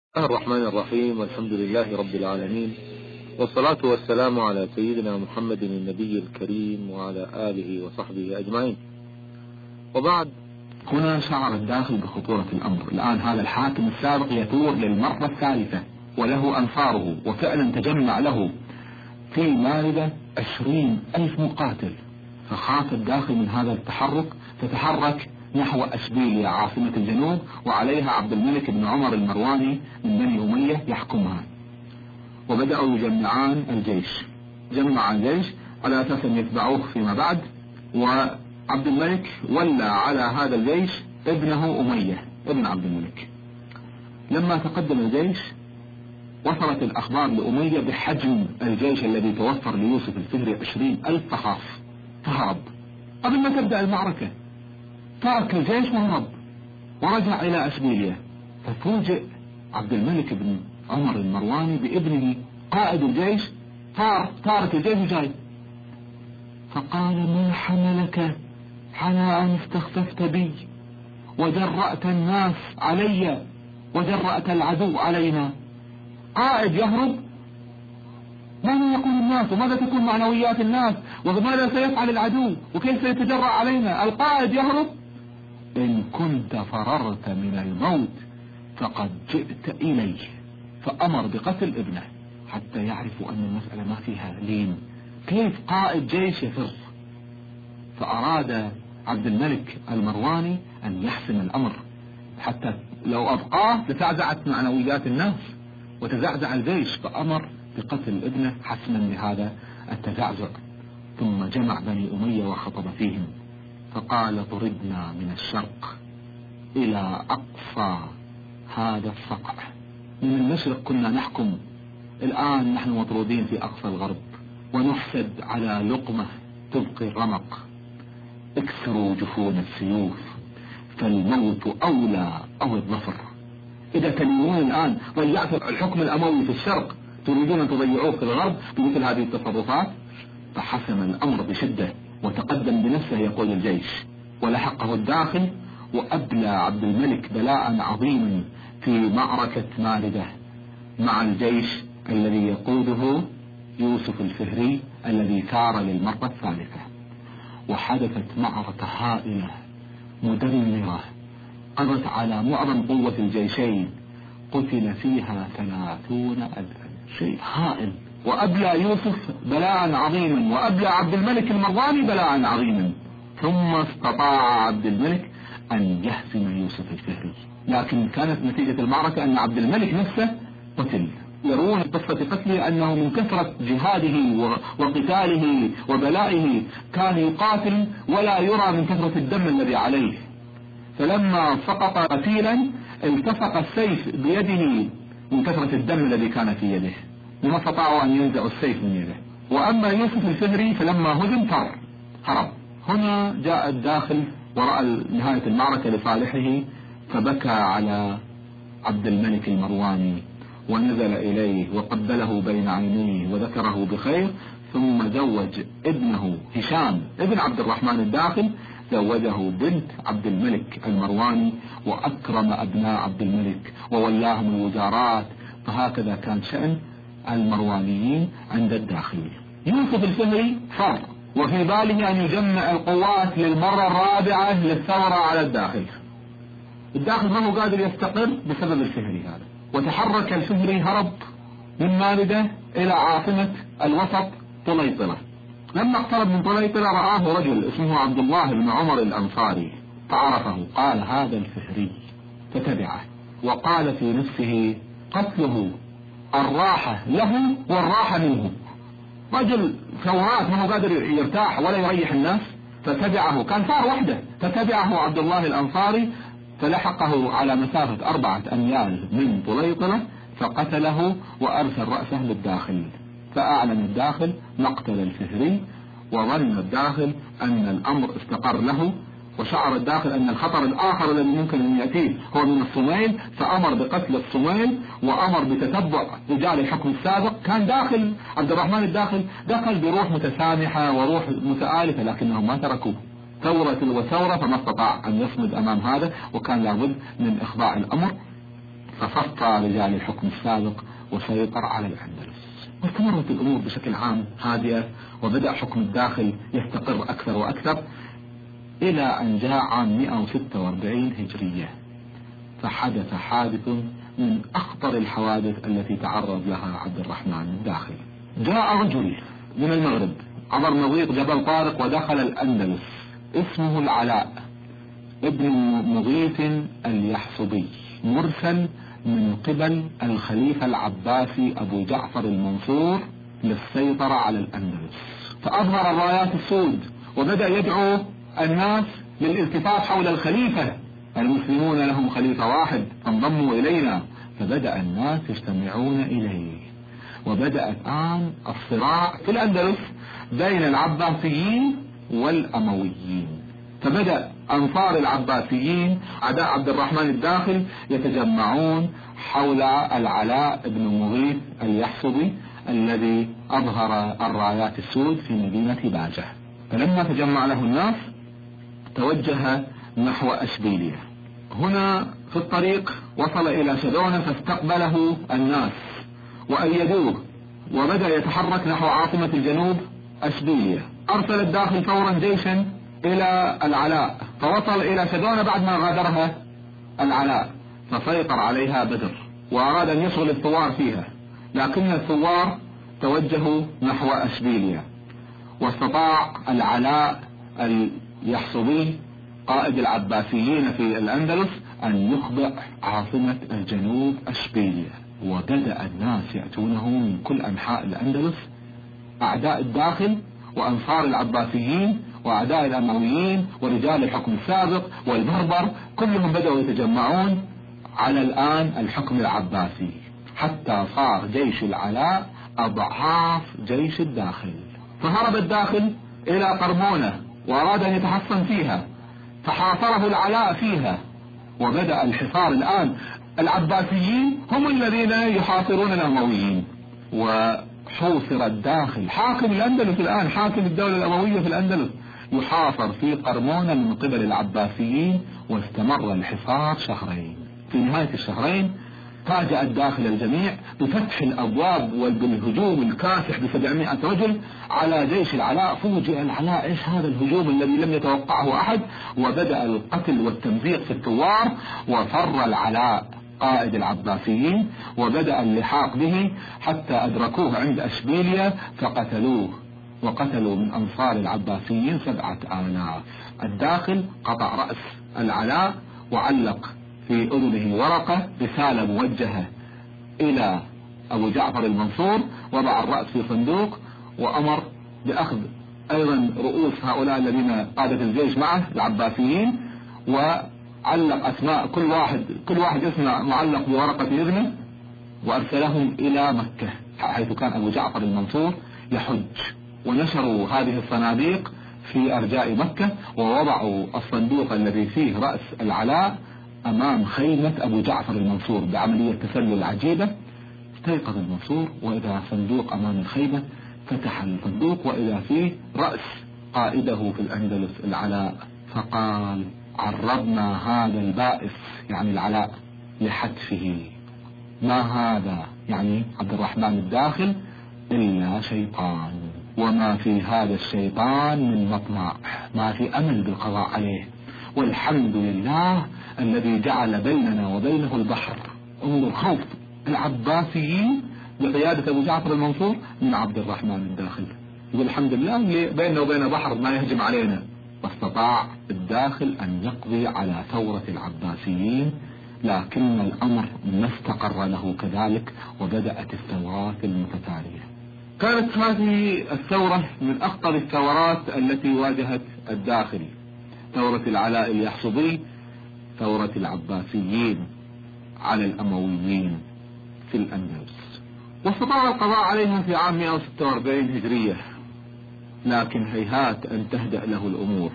الله الرحمن الرحيم، والحمد لله رب العالمين، والصلاة والسلام على سيدنا محمد النبي الكريم وعلى آله وصحبه أجمعين. وبعد، هنا شعر الداخل بخطورة الأمر. الآن هذا الحاكم السابق يثور للمرة الثالثة وله أنصاره، وفعلا تجمع له في ماردة 20,000 مقاتل. فخاف الداخل من هذا التحرك، فتحرك نحو أشبيلية عاصمة الجنوب، وعليها عبد الملك بن عمر المرواني من بني أمية يحكمها. وبدأوا يجمعان الجيش، جمع الجيش على أساس أن يتبعوه فيما بعد. وعبد الملك ولى على هذا الجيش ابنه أمية ابن عبد الملك. لما تقدم الجيش وصلت الأخبار لأمية بحجم الجيش الذي توفر ليوسف الفهري 20,000 فخاف، فهرب قبل ما تبدأ المعركة. ترك الجيش وهرب ورجع إلى أشبيلية. ففوجئ عبد الملك بن عمر المرواني بابنه قائد الجيش تارك الجيش وجاي. فقال: ما حملك على أن استخففت بي وجرأت الناس علي وجرأت العدو علينا؟ قائد يهرب، ماذا يقول الناس وماذا تكون معنويات الناس وماذا سيفعل العدو وكيف سيتجرأ علينا؟ القائد يهرب. إن كنت فررت من الموت فقد جئت إليه. فأمر بقتل ابنه حتى يعرفوا أن المسألة ما فيها لين. كيف قائد جيش يفر؟ فأراد عبد الملك المرواني أن يحسم الأمر، حتى لو أبقاه لتعزعت معنويات الناس وتزعزع الجيش. فأمر بقتل ابنه حسما لهذا التزعزع. ثم جمع بني أمية وخطب فيهم فقال: طردنا من الشرق إلى أقصى هذا الصقع. من المشرق كنا نحكم، الآن نحن مطرودين في أقصى الغرب ونحسد على لقمة تبقي الرمق. اكسروا جفون السيوف فالموت أولى أو الظفر. إذا تنوون الآن ضيعتوا الحكم الأموي في الشرق، تريدون أن تضيعوه في الغرب بمثل هذه التصرفات. فحسم الأمر بشدة وتقدم بنفسه يقود الجيش، ولحقه الداخل. وأبلى عبد الملك بلاء عظيما في معركة ماردة مع الجيش الذي يقوده يوسف الفهري الذي ثار للمرة الثالثة. وحدثت معركة هائلة مدمرة قضت على معظم قوة الجيشين، قتل فيها 30,000. شيء هائل. وأبلى يوسف بلاء عظيما، وأبلى عبد الملك المرواني بلاء عظيما. ثم استطاع عبد الملك أن يهزم يوسف الفهري، لكن كانت نتيجة المعركة أن عبد الملك نفسه قتل. يرون قصة قتله أنه من كثرة جهاده وقتاله وبلائه كان يقاتل ولا يرى من كثرة الدم الذي عليه. فلما سقط قتيلا التصق السيف بيده من كثرة الدم الذي كان في يده، وما استطاعوا أن ينزعوا السيف من يده. وأما يوسف الفهري فلما هزم هرب. هنا جاء الداخل ورأى نهاية المعركة لصالحه، فبكى على عبد الملك المرواني ونزل إليه وقبله بين عينيه وذكره بخير. ثم زوج ابنه هشام ابن عبد الرحمن الداخل، زوجه بنت عبد الملك المرواني، وأكرم أبناء عبد الملك وولاهم الوزارات. فهكذا كان شأن المروانيين عند الداخل. يوسف الفهري فر، وفي باله أن يجمع القوات للمرة الرابعة للثورة على الداخل. الداخل ما هو قادر يستقر بسبب الفهري هذا. وتحرك الفهري، هرب من ماردة إلى عاصمة الوسط طليطلة. لما اقترب من طليطلة رآه رجل اسمه عبد الله بن عمر الأنصاري فعرفه، قال: هذا الفهري. فتبعه وقال في نفسه: قتله الراحة له والراحة منه. رجل ثورات ما هو قادر يرتاح ولا يريح الناس. فتبعه، كان ثار وحده، فتبعه عبد الله الأنصاري فلحقه على مسافة 4 أميال من طليطلة فقتله وأرسل رأسه للداخل. فأعلن الداخل مقتل الفهري، وظن الداخل أن الأمر استقر له، وشعر الداخل أن الخطر الآخر الذي ممكن أن يأتيه هو من الصوميل. فأمر بقتل الصوميل وأمر بتتبع رجال الحكم السابق. كان داخل عبد الرحمن الداخل دخل بروح متسامحة وروح متآلفة، لكنهم ما تركوه. ثورة وثورة، فما استطاع أن يصمد أمام هذا، وكان لابد من إخضاع الأمر. فصفى رجال الحكم السابق وسيطر على الأندلس. واستمرت الأمور بشكل عام هادئة، وبدأ حكم الداخل يستقر أكثر وأكثر إلى أن جاء عام 146 هجرية، فحدث حادث من أخطر الحوادث التي تعرض لها عبد الرحمن الداخل. جاء رجل من المغرب عبر مضيق جبل طارق ودخل الأندلس، اسمه العلاء ابن مغيث اليحصبي، مرسل من قبل الخليفة العباسي أبو جعفر المنصور للسيطرة على الأندلس. فأظهر الرايات السود وبدأ يدعو الناس للالتفاف حول الخليفة، المسلمون لهم خليفة واحد فانضموا إلينا. فبدأ الناس يجتمعون إليه، وبدأ الآن الصراع في الأندلس بين العباسيين والأمويين. فبدأ أنصار العباسيين أعداء عبد الرحمن الداخل يتجمعون حول العلاء بن مغيث اليحصبي الذي أظهر الرايات السود في مدينة باجة. فلما تجمع له الناس توجه نحو أشبيلية. هنا في الطريق وصل إلى شدونة فاستقبله الناس وأيدوه، وبدأ يتحرك نحو عاصمة الجنوب أشبيلية. أرسل الداخل فورا جيشا إلى العلاء، فوصل إلى شدونة بعد ما غادرها العلاء، فسيطر عليها بدر وأراد أن يشغل الثوار فيها، لكن الثوار توجهوا نحو أشبيلية. واستطاع العلاء اليحصبي قائد العباسيين في الأندلس أن يخضع عاصمة الجنوب أشبيلية، وبدأ الناس يأتونه من كل أنحاء الأندلس، أعداء الداخل وأنصار العباسيين وأعداء الأمويين ورجال الحكم السابق والبربر، كلهم بدأوا يتجمعون على الآن الحكم العباسي، حتى صار جيش العلاء أضعاف جيش الداخل. فهرب الداخل إلى قرمونة وأراد أن يتحصن فيها، فحاصره العلاء فيها، وبدأ الحصار الآن. العباسيين هم الذين يحاصرون الأمويين، وحوصر الداخل. حاكم الأندلس الآن، حاكم الدولة الأموية في الأندلس، يحاصر في قرمونة من قبل العباسيين، واستمر الحصار شهرين. في نهاية الشهرين فاجأ الداخل الجميع بفتح الأبواب وبالهجوم الكاسح ب700 رجل على جيش العلاء. فوجئ العلاء إيش هذا الهجوم الذي لم يتوقعه أحد، وبدأ القتل والتمزيق في الثوار. وفر العلاء قائد العباسيين وبدأ اللحاق به حتى أدركوه عند أشبيلية فقتلوه، وقتلوا من أنصار العباسيين 7000. الداخل قطع رأس العلاء وعلق في أذنه ورقة رسالة موجهة إلى أبو جعفر المنصور، وضع الرأس في صندوق وأمر بأخذ أيضا رؤوس هؤلاء الذين قادة الجيش معه العباسيين، وعلق أسماء كل واحد اسمه معلق بورقة إذنه، وأرسلهم إلى مكة حيث كان أبو جعفر المنصور يحج. ونشروا هذه الصناديق في أرجاء مكة، ووضعوا الصندوق الذي فيه رأس العلاء أمام خيمة أبو جعفر المنصور بعملية تسلل عجيبة. استيقظ المنصور وإذا صندوق أمام الخيمة، فتح الصندوق وإذا فيه رأس قائده في الأندلس العلاء، فقال: عرضنا هذا البائس يعني العلاء لحتفه، ما هذا يعني عبد الرحمن الداخل إلا شيطان، وما في هذا الشيطان من مطمع، ما في أمل بالقضاء عليه، والحمد لله الذي جعل بيننا وبينه البحر. انظر خوف العباسيين بقيادة أبو جعفر المنصور من عبد الرحمن الداخل، يقول الحمد لله اللي بيننا وبين بحر ما يهجم علينا. واستطاع الداخل أن يقضي على ثورة العباسيين، لكن الأمر ما استقر له كذلك، وبدأت الثورات المتتالية. كانت هذه الثورة من أخطر الثورات التي واجهت الداخل، ثورة العلاء اليحصبي، ثورة العباسيين على الأمويين في الأندلس. واستطاع القضاء عليها في عام 146 هجرية، لكن هيهات أن تهدأ له الأمور.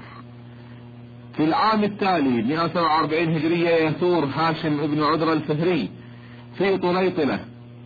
في العام التالي 147 هجرية يثور هاشم ابن عذرة الفهري في طليطلة،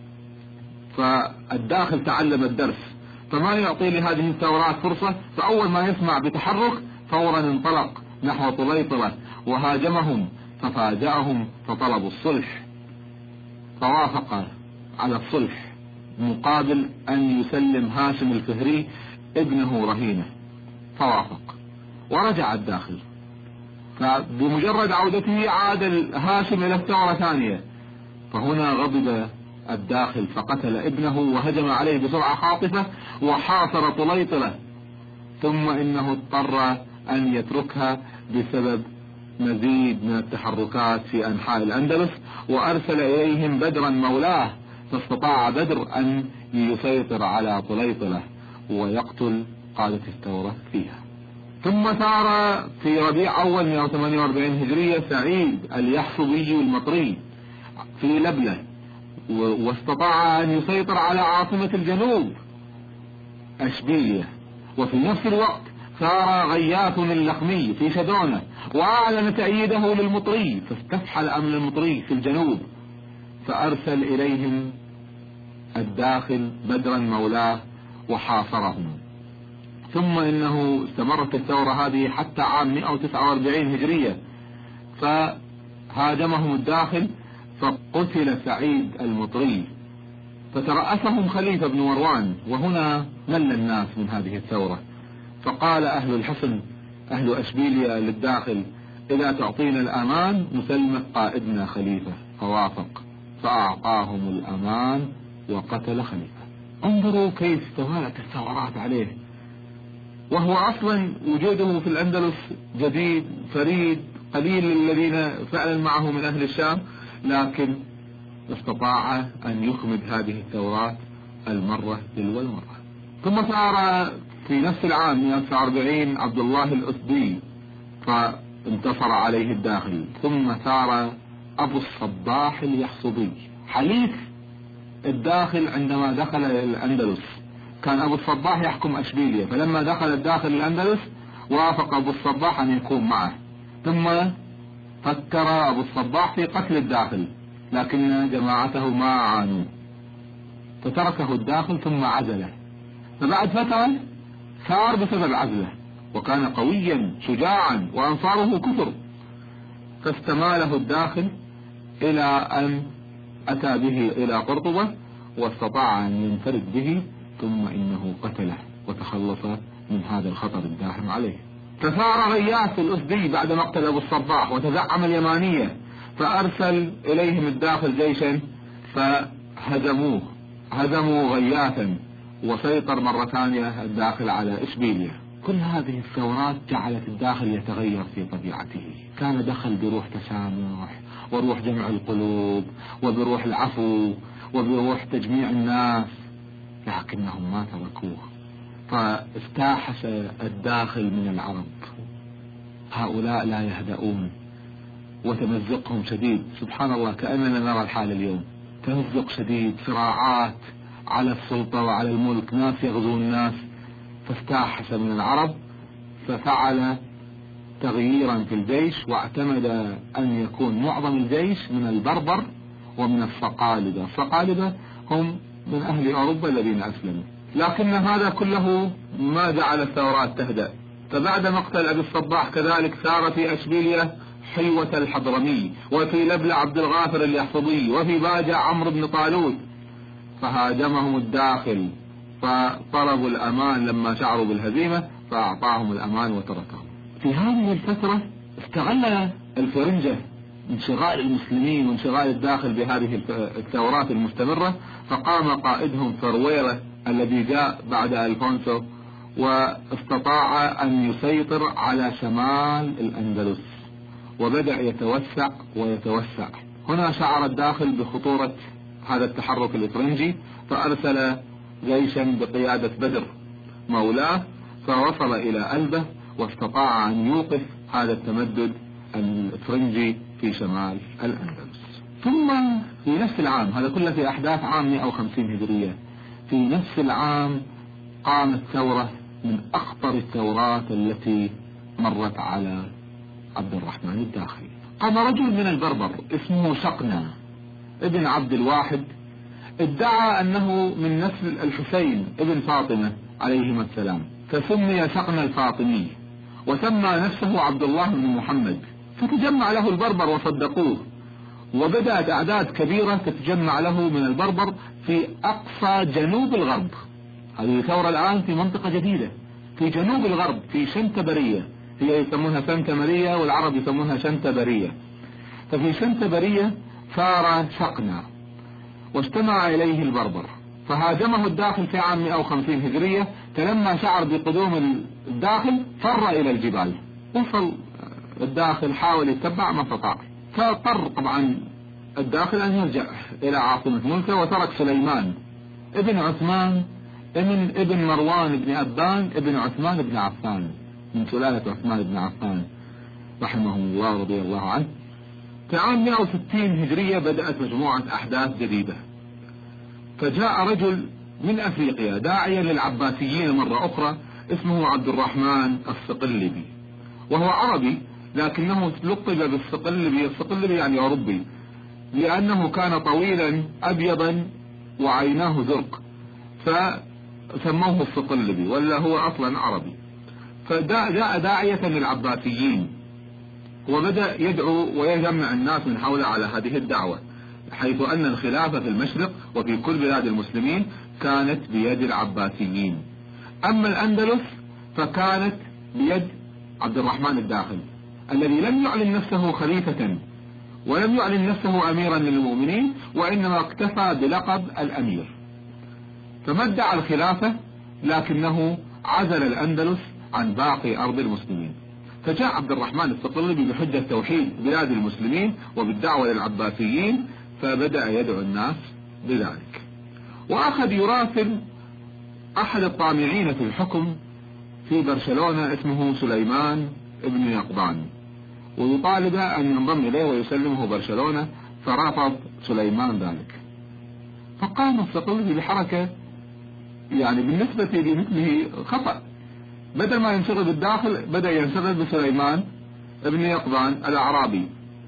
فالداخل تعلم الدرس، فما يعطي لهذه الثورات فرصة، فأول ما يسمع بتحرك فورا انطلق نحو طليطلة وهاجمهم ففاجأهم فطلبوا الصلح. فوافق على الصلح مقابل أن يسلم هاشم الفهري ابنه رهينة، فوافق ورجع الداخل. فبمجرد عودته عاد هاشم إلى الثورة ثانية، فهنا غضب الداخل فقتل ابنه وهجم عليه بسرعة خاطفة وحاصر طليطلة، ثم إنه اضطر أن يتركها بسبب مزيد من التحركات في أنحاء الأندلس، وأرسل إليهم بدرا مولاه، فاستطاع بدر أن يسيطر على طليطلة ويقتل قادة الثورة فيها. ثم ثار في ربيع أول 148 هجرية سعيد اليحصبي المطري في لبلة، واستطاع أن يسيطر على عاصمة الجنوب أشبيلية. وفي نفس الوقت ثار غياث اللخمي في شدونة وأعلن تأييده للمطري، فاستفحل أمن المطري في الجنوب، فأرسل إليهم الداخل بدرا مولاه وحاصرهم. ثم إنه استمرت الثورة هذه حتى عام 149 هجرية، فهاجمهم الداخل فقتل سعيد المطري، فترأسهم خليفة بن مروان. وهنا مل الناس من هذه الثورة، فقال أهل الحصن أهل أشبيلية للداخل: إذا تعطينا الأمان نسلمك قائدنا خليفة. فوافق، فأعطاهم الأمان وقتل خليفة. انظروا كيف توالت الثورات عليه، وهو أصلا وجوده في الأندلس جديد فريد، قليل الذين فعلا معه من أهل الشام، لكن استطاع أن يخمد هذه الثورات المرة تلو المرة. ثم صار في نفس العام 149 عبد الله الأسدي فانتصر عليه الداخل. ثم ثار أبو الصباح اليحصبي حليف الداخل عندما دخل الأندلس. كان أبو الصباح يحكم أشبيلية، فلما دخل الداخل الأندلس وافق أبو الصباح أن يكون معه. ثم فكر أبو الصباح في قتل الداخل، لكن جماعته ما عانوا، فتركه الداخل ثم عزله. فبعد فترة ثار بسبب عزله، وكان قويا شجاعا وأنصاره كثر، فاستماله الداخل إلى أن أتى به إلى قرطبة واستطاع أن ينفرد به، ثم إنه قتله وتخلص من هذا الخطر الداهم عليه. فثار غياث الأسدي بعد مقتل أبو الصباح وتزعم اليمانية، فأرسل إليهم الداخل جيشا هزموا غياثا، وسيطر مرة ثانية الداخل على إشبيلية. كل هذه الثورات جعلت الداخل يتغير في طبيعته. كان دخل بروح تسامح وروح جمع القلوب وبروح العفو وبروح تجميع الناس، لكنهم ما تركوه، فاستاحس الداخل من العرب. هؤلاء لا يهدؤون وتمزقهم شديد. سبحان الله، كأننا نرى الحال اليوم، تمزق شديد، صراعات على السلطة وعلى الملك، ناس يغزون الناس. فاستاحس من العرب، ففعل تغييرا في الجيش، واعتمد أن يكون معظم الجيش من البربر ومن الصقالبة. الصقالبة هم من أهل أوروبا الذين أسلموا، لكن هذا كله ما جعل الثورات تهدأ. فبعد مقتل أبي الصباح كذلك ثار في أشبيلية حيوة الحضرمي، وفي لبلة عبد الغافر اليحصبي، وفي باجة عمرو بن طالوت، فهاجمهم الداخل فطلبوا الأمان لما شعروا بالهزيمة، فأعطاهم الأمان وتركهم. في هذه الفترة استغل الفرنجة انشغال المسلمين وانشغال الداخل بهذه الثورات المستمرة، فقام قائدهم فرويرة الذي جاء بعد ألفونسو، واستطاع أن يسيطر على شمال الأندلس، وبدأ يتوسع. هنا شعر الداخل بخطورة هذا التحرك الإفرنجي، فأرسل جيشا بقيادة بدر مولاه، فوصل إلى ألبة واستطاع أن يوقف هذا التمدد الإفرنجي في شمال الأندلس. ثم في نفس العام، هذا كله في أحداث عام 150 هجرية، في نفس العام قامت ثورة من أخطر الثورات التي مرت على عبد الرحمن الداخل. قام رجل من البربر اسمه شقنا ابن عبد الواحد، ادعى أنه من نسل الحسين ابن فاطمة عليهما السلام، فسمي شقنا الفاطمي، وسمى نفسه عبد الله بن محمد. فتجمع له البربر وصدقوه، وبدأت أعداد كبيرة تتجمع له من البربر في أقصى جنوب الغرب. هذه الثورة الآن في منطقة جديدة في جنوب الغرب في شنتبرية، هي يسمونها سنتمرية والعرب يسمونها شنتبرية. ففي شنتبرية ثار شقنا واجتمع إليه البربر، فهاجمه الداخل في عام 150 هجرية. فلما شعر بقدوم الداخل فر إلى الجبال. وصل الداخل حاول يتبع ما استطاع، فاضطر طبعا الداخل أن يرجع إلى عاصمة ملكه، وترك سليمان ابن عثمان ابن مروان بن أبان ابن عثمان بن عفان من سلالة عثمان بن عفان رحمه الله رضي الله عنه. في عام 160 هجرية بدأت مجموعة أحداث جديدة، فجاء رجل من أفريقيا داعيا للعباسيين مرة أخرى اسمه عبد الرحمن الصقلبي، وهو عربي لكنه لقب بالصقلبي. الصقلبي يعني أوروبي، لأنه كان طويلا أبيضا وعيناه زرق فسموه الصقلبي، ولا هو أصلا عربي. فجاء داعية للعباسيين وبدأ يدعو ويجمع الناس من حوله على هذه الدعوة، حيث أن الخلافة في المشرق وفي كل بلاد المسلمين كانت بيد العباسيين، أما الأندلس فكانت بيد عبد الرحمن الداخل الذي لم يعلن نفسه خليفة ولم يعلن نفسه أميرا للمؤمنين، وإنما اكتفى بلقب الأمير، فمدع الخلافة لكنه عزل الأندلس عن باقي أرض المسلمين. فجاء عبد الرحمن الصقلبي بحجة توحيد بلاد المسلمين وبالدعوة للعباسيين، فبدأ يدعو الناس بذلك، وأخذ يراسل أحد الطامعين في الحكم في برشلونة اسمه سليمان ابن يقظان، ويطالب أن ينضم إليه ويسلمه برشلونة، فرفض سليمان ذلك. فقام الصقلبي بحركة يعني بالنسبة لمثله خطأ، بدل ما ينشغل بالداخل بدأ ينشغل بسليمان ابن يقظان الأعرابي.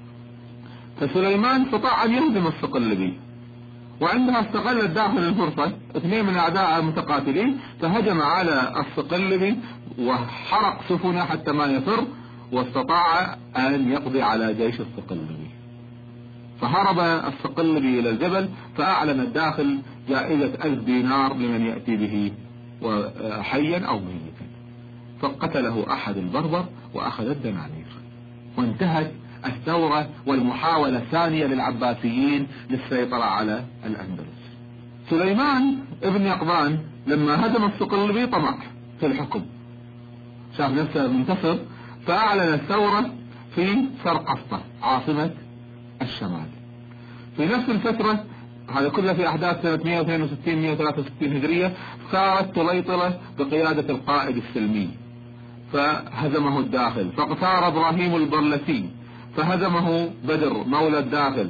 فسليمان استطاع أن يهزم الصقلبي، وعندها استغل الداخل الفرصة، اثنين من أعداء المتقاتلين فهجم على الصقلبي وحرق سفنه حتى ما يفر، واستطاع أن يقضي على جيش الصقلبي. فهرب الصقلبي إلى الجبل، فأعلن الداخل جائزة 1000 دينار لمن يأتي به حيا أو ميتا، فقتله أحد البربر وأخذ الدنانير، وانتهت الثورة والمحاولة الثانية للعباسيين للسيطرة على الأندلس. سليمان ابن يقظان لما هزم الصقلبي طمع في الحكم، شاف نفسه منتصر، فأعلن الثورة في سرقسطة عاصمة الشمال. في نفس الفترة هذا كله في أحداث سنة 162-163 هجرية، ثارت طليطلة بقيادة القائد السلمي فهزمه الداخل، فثار إبراهيم البرلسي فهزمه بدر مولى الداخل،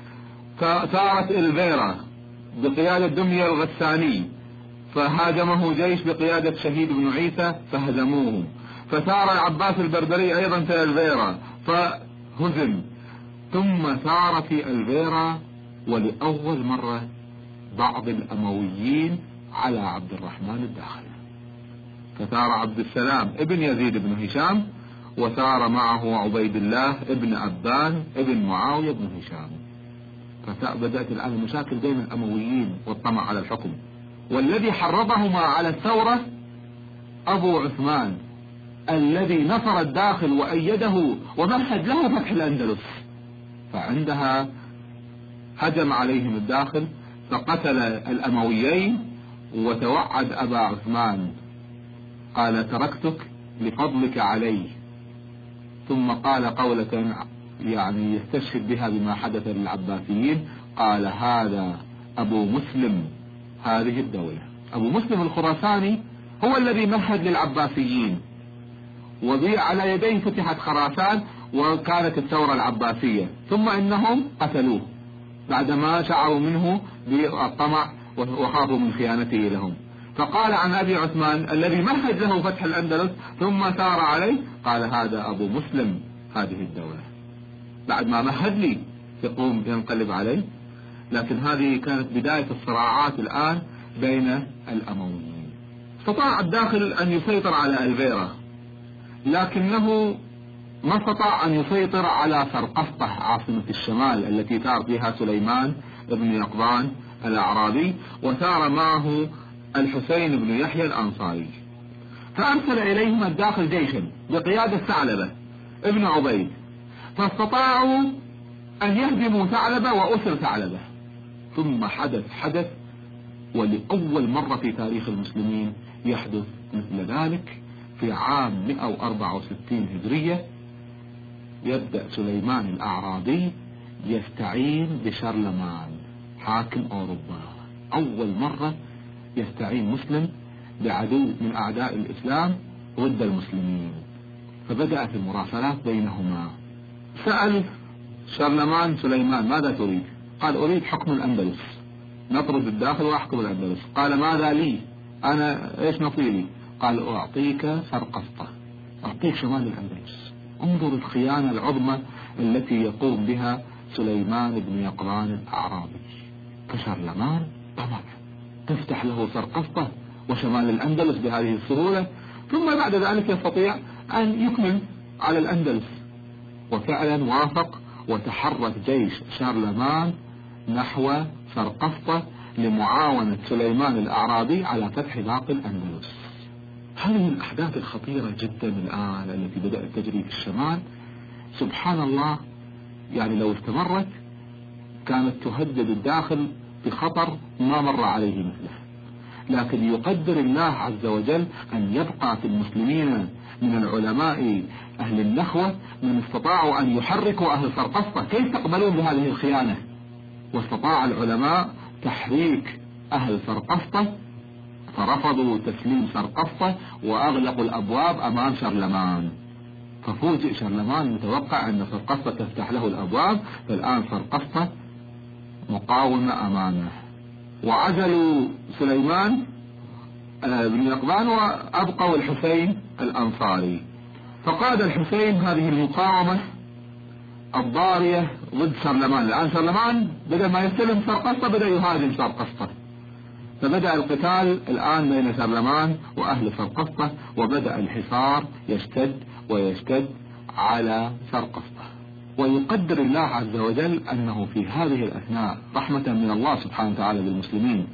فثارت الفيرا بقيادة دمية الغساني فهاجمه جيش بقيادة شهيد بن عيسى فهزموه، فثار العباس البربري أيضا في الفيرا فهزم، ثم ثار في الفيرا ولأول مرة بعض الأمويين على عبد الرحمن الداخل، فثار عبد السلام ابن يزيد بن هشام، وثار معه عبيد الله ابن أبان ابن معاوية بن هشام. فبدأت الآن المشاكل بين الأمويين والطمع على الحكم، والذي حرضهما على الثورة أبو عثمان الذي نصر الداخل وأيده ومهد له فتح الأندلس. فعندها هجم عليهم الداخل فقتل الأمويين وتوعد أبا عثمان، قال تركتك لفضلك علي، ثم قال قولة يعني يستشهد بها بما حدث للعباسيين، قال هذا أبو مسلم هذه الدولة. أبو مسلم الخراساني هو الذي مهد للعباسيين، وعلى يديه فتحت خراسان وكانت الثورة العباسية، ثم إنهم قتلوه بعدما شعروا منه بالطمع وخافوا من خيانته لهم. فقال عن أبي عثمان الذي مهد له فتح الأندلس ثم ثار عليه، قال هذا أبو مسلم هذه الدولة، بعد ما مهد لي يقوم ينقلب عليه. لكن هذه كانت بداية الصراعات الآن بين الأمويين. استطاع الداخل أن يسيطر على الفيرا، لكنه ما استطاع أن يسيطر على سرقسطة عاصمة الشمال التي ثار فيها سليمان بن يقظان الأعرابي، وثار معه الحسين بن يحيى الأنصاري، فأرسل إليهم الداخل جيشا بقيادة ثعلبة ابن عبيد، فاستطاعوا أن يهدموا ثعلبة وأسر ثعلبة. ثم حدث ولأول مرة في تاريخ المسلمين يحدث مثل ذلك، في عام 164 هجرية يبدأ سليمان الأعرابي يستعين بشارلمان حاكم أوروبا. أول مرة يستعين مسلم بعدو من أعداء الإسلام ضد المسلمين، فبدأت المراسلات بينهما. سأل شارلمان سليمان: ماذا تريد؟ قال: أريد حكم الأندلس، نطرد الداخل وأحكم الأندلس. قال: ماذا لي؟ أنا إيش نصيبي؟ قال: أعطيك سرقسطة، أعطيك شمال الأندلس. انظر الخيانة العظمى التي يقوم بها سليمان بن يقظان الأعرابي. فشارلمان طبعا تفتح له سرقسطة وشمال الأندلس بهذه السهولة، ثم بعد ذلك يستطيع أن يكمل على الأندلس. وفعلا وافق، وتحرك جيش شارلمان نحو سرقسطة لمعاونة سليمان الأعرابي على فتح باقي الأندلس. هذه الأحداث الخطيرة جدا الآن التي بدأت تجري في الشمال، سبحان الله، يعني لو استمرت كانت تهدد الداخل بخطر ما مر عليه مثله. لكن يقدر الله عز وجل أن يبقى في المسلمين من العلماء أهل النخوة من استطاعوا أن يحركوا أهل سرقسطة كيف تقبلون بهذه الخيانة، واستطاع العلماء تحريك أهل سرقسطة، فرفضوا تسليم سرقسطة وأغلقوا الأبواب أمام شارلمان. ففوجئ شارلمان متوقع أن سرقسطة تفتح له الأبواب، فالآن سرقسطة مقاومة أمامه. وعزلوا سليمان بن يقظان وأبقوا الحسين الأنصاري، فقاد الحسين هذه المقاومة الضارية ضد شارلمان. الآن شارلمان بدل ما يستلم سرقسطة بدأ يهاجم سرقسطة، فبدأ القتال الآن بين شارلمان وأهل سرقسطة، وبدأ الحصار يشتد ويشتد على سرقسطة. ويقدر الله عز وجل أنه في هذه الأثناء رحمة من الله سبحانه وتعالى بالمسلمين،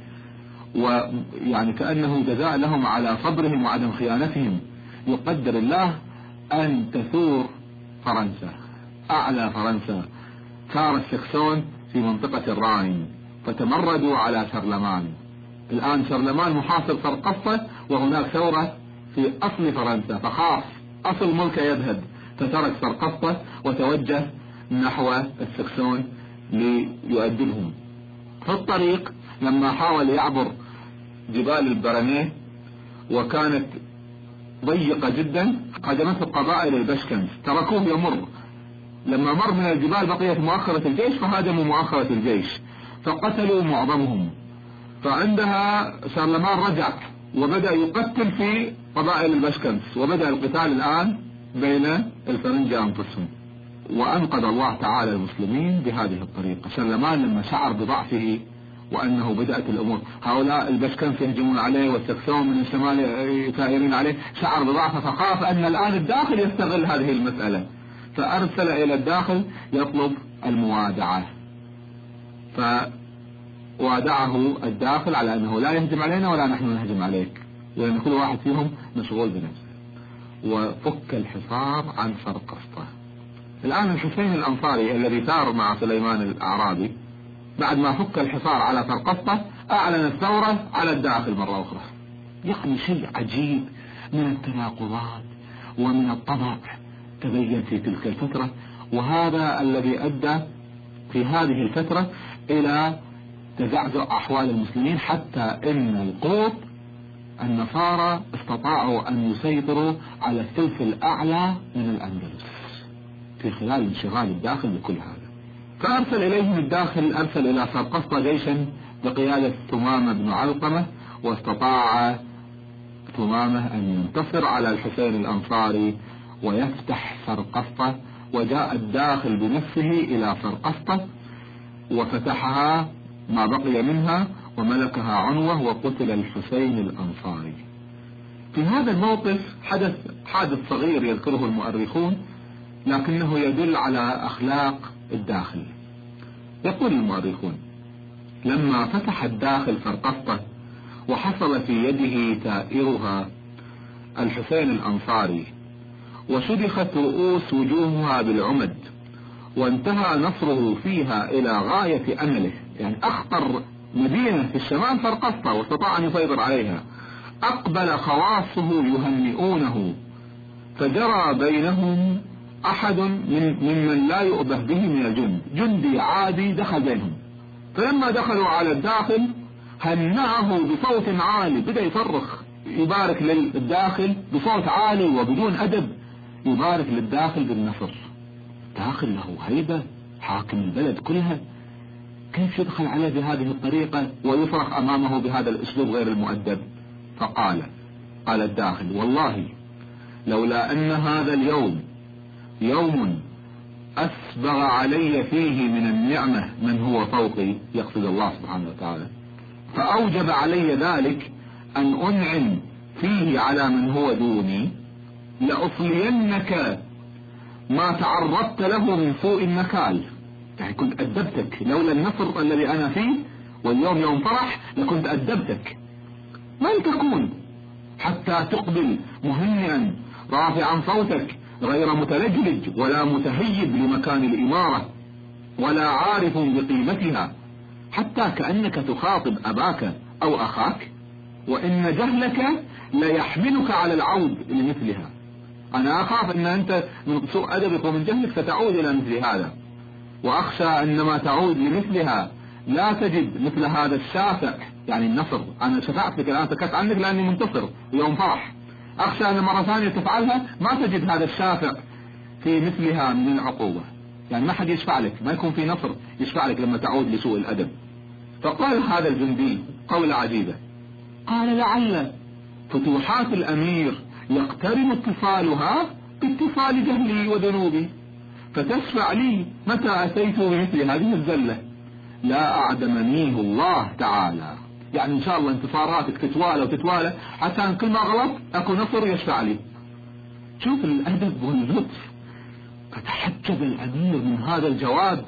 ويعني كأنه جزاء لهم على صبرهم وعدم خيانتهم، يقدر الله أن تثور فرنسا، أعلى فرنسا، ثار السكسون في منطقة الراين فتمردوا على شارلمان. الآن شارلمان محاصر سرقسطة وهناك ثورة في أصل فرنسا، فخاف أصل ملكه يذهب، فترك سرقسطة وتوجه نحو السكسون ليؤدبهم. في الطريق لما حاول يعبر جبال البرنيه وكانت ضيقة جدا، هجمته قبائل البشكنز تركوه يمر. لما مر من الجبال بقيت مؤخرة الجيش، فهاجموا مؤخرة الجيش فقتلوا معظمهم. فعندها شارلمان رجع وبدأ يقتل في قبائل البشكنز، وبدأ القتال الآن بين الفرنجة أنفسهم. وأنقذ الله تعالى المسلمين بهذه الطريقة. شارلمان لما شعر بضعفه وأنه بدأت الأمور، هؤلاء البشكنز يهجمون عليه والسكسون من الشمال يثائرون عليه، شعر بضعفه فخاف أن الآن الداخل يستغل هذه المسألة، فأرسل إلى الداخل يطلب الموادعة. فوادعه الداخل على أنه لا يهجم علينا ولا نحن نهجم عليك، لأن كل واحد فيهم مشغول بنفسه. وفك الحصار عن سرقسطة. الآن الحسين الأنصاري الذي ثار مع سليمان الأعرابي بعد ما فك الحصار على سرقسطة أعلن الثورة على الداخل مرة أخرى. يعني شيء عجيب من التناقضات ومن الطبع تبين في تلك الفترة، وهذا الذي أدى في هذه الفترة إلى تزعزع أحوال المسلمين، حتى إن القوط النصارى استطاعوا أن يسيطروا على الثلث الأعلى من الأندلس في خلال انشغال الداخل بكل هذا. فأرسل إليهم الداخل، أرسل إلى سرقسطة جيشا بقيادة ثمامة بن علقمة، واستطاع ثمامة أن ينتصر على الحسين الأنصاري ويفتح سرقسطة. وجاء الداخل بنفسه إلى سرقسطة وفتحها ما بقي منها وملكها عنوة، وقتل الحسين الأنصاري. في هذا الموقف حدث حادث صغير يذكره المؤرخون، لكنه يدل على أخلاق الداخل. يقول المؤرخون: لما فتح الداخل فرقسطة وحصل في يده تائرها الحسين الأنصاري وشدخت رؤوس وجوهها بالعمد وانتهى نصره فيها إلى غاية أمله، يعني أخطر مدينة في الشمال فرقسطة واستطاع أن يسيطر عليها، أقبل خواصه يهنئونه، فجرى بينهم أحد ممن لا يؤبه به من الجند، جندي عادي دخل بينهم، فلما دخلوا على الداخل هنأه بصوت عالي، بدأ يصرخ يبارك للداخل بصوت عالي وبدون أدب، يبارك للداخل بالنصر. داخل له هيبة، حاكم البلد كلها، كيف يدخل عليه بهذه الطريقة ويصرخ أمامه بهذا الأسلوب غير المؤدب؟ فقال الداخل: والله لولا أن هذا اليوم يوم أسبغ علي فيه من النعمة من هو فوقي، يقصد الله سبحانه وتعالى، فأوجب علي ذلك أن أنعم فيه على من هو دوني، لأصلينك ما تعرضت له من سوء النكال. يعني كنت أدبتك، لولا النصر الذي أنا فيه واليوم يوم فرح لكنت أدبتك. من تكون حتى تقبل مهنئا رافعا صوتك غير متلجلج ولا متهيب لمكان الإمارة ولا عارف بقيمتها، حتى كأنك تخاطب أباك أو أخاك، وإن جهلك ليحملك على العود لمثلها. أنا أخاف أن أنت من سوء أدبك ومن جهلك ستعود إلى مثل هذا، وأخشى أنما تعود لمثلها لا تجد مثل هذا الشافع، يعني النصر. أنا شفعت لك الآن، سكت عنك لأني منتصر يوم فرح، أخشى أن مرة ثانية تفعلها ما تجد هذا الشافع في مثلها من العقوبة، يعني ما حد يشفع لك، ما يكون في نصر يشفع لك لما تعود لسوء الأدب. فقال هذا الجندي قولة عجيبة، قال: لعل فتوحات الأمير يقترن اتصالها باتصال جهلي وذنوبي، فتشفع لي متى أتيت بمثل هذه الزلة، لا أعدمنيه الله تعالى. يعني إن شاء الله انتصاراتك تتوالى وتتوالى حتى أن كل ما غلط أكون نصر يشفع لي. شوف الأدب واللطف. فتحجب الأمير من هذا الجواب،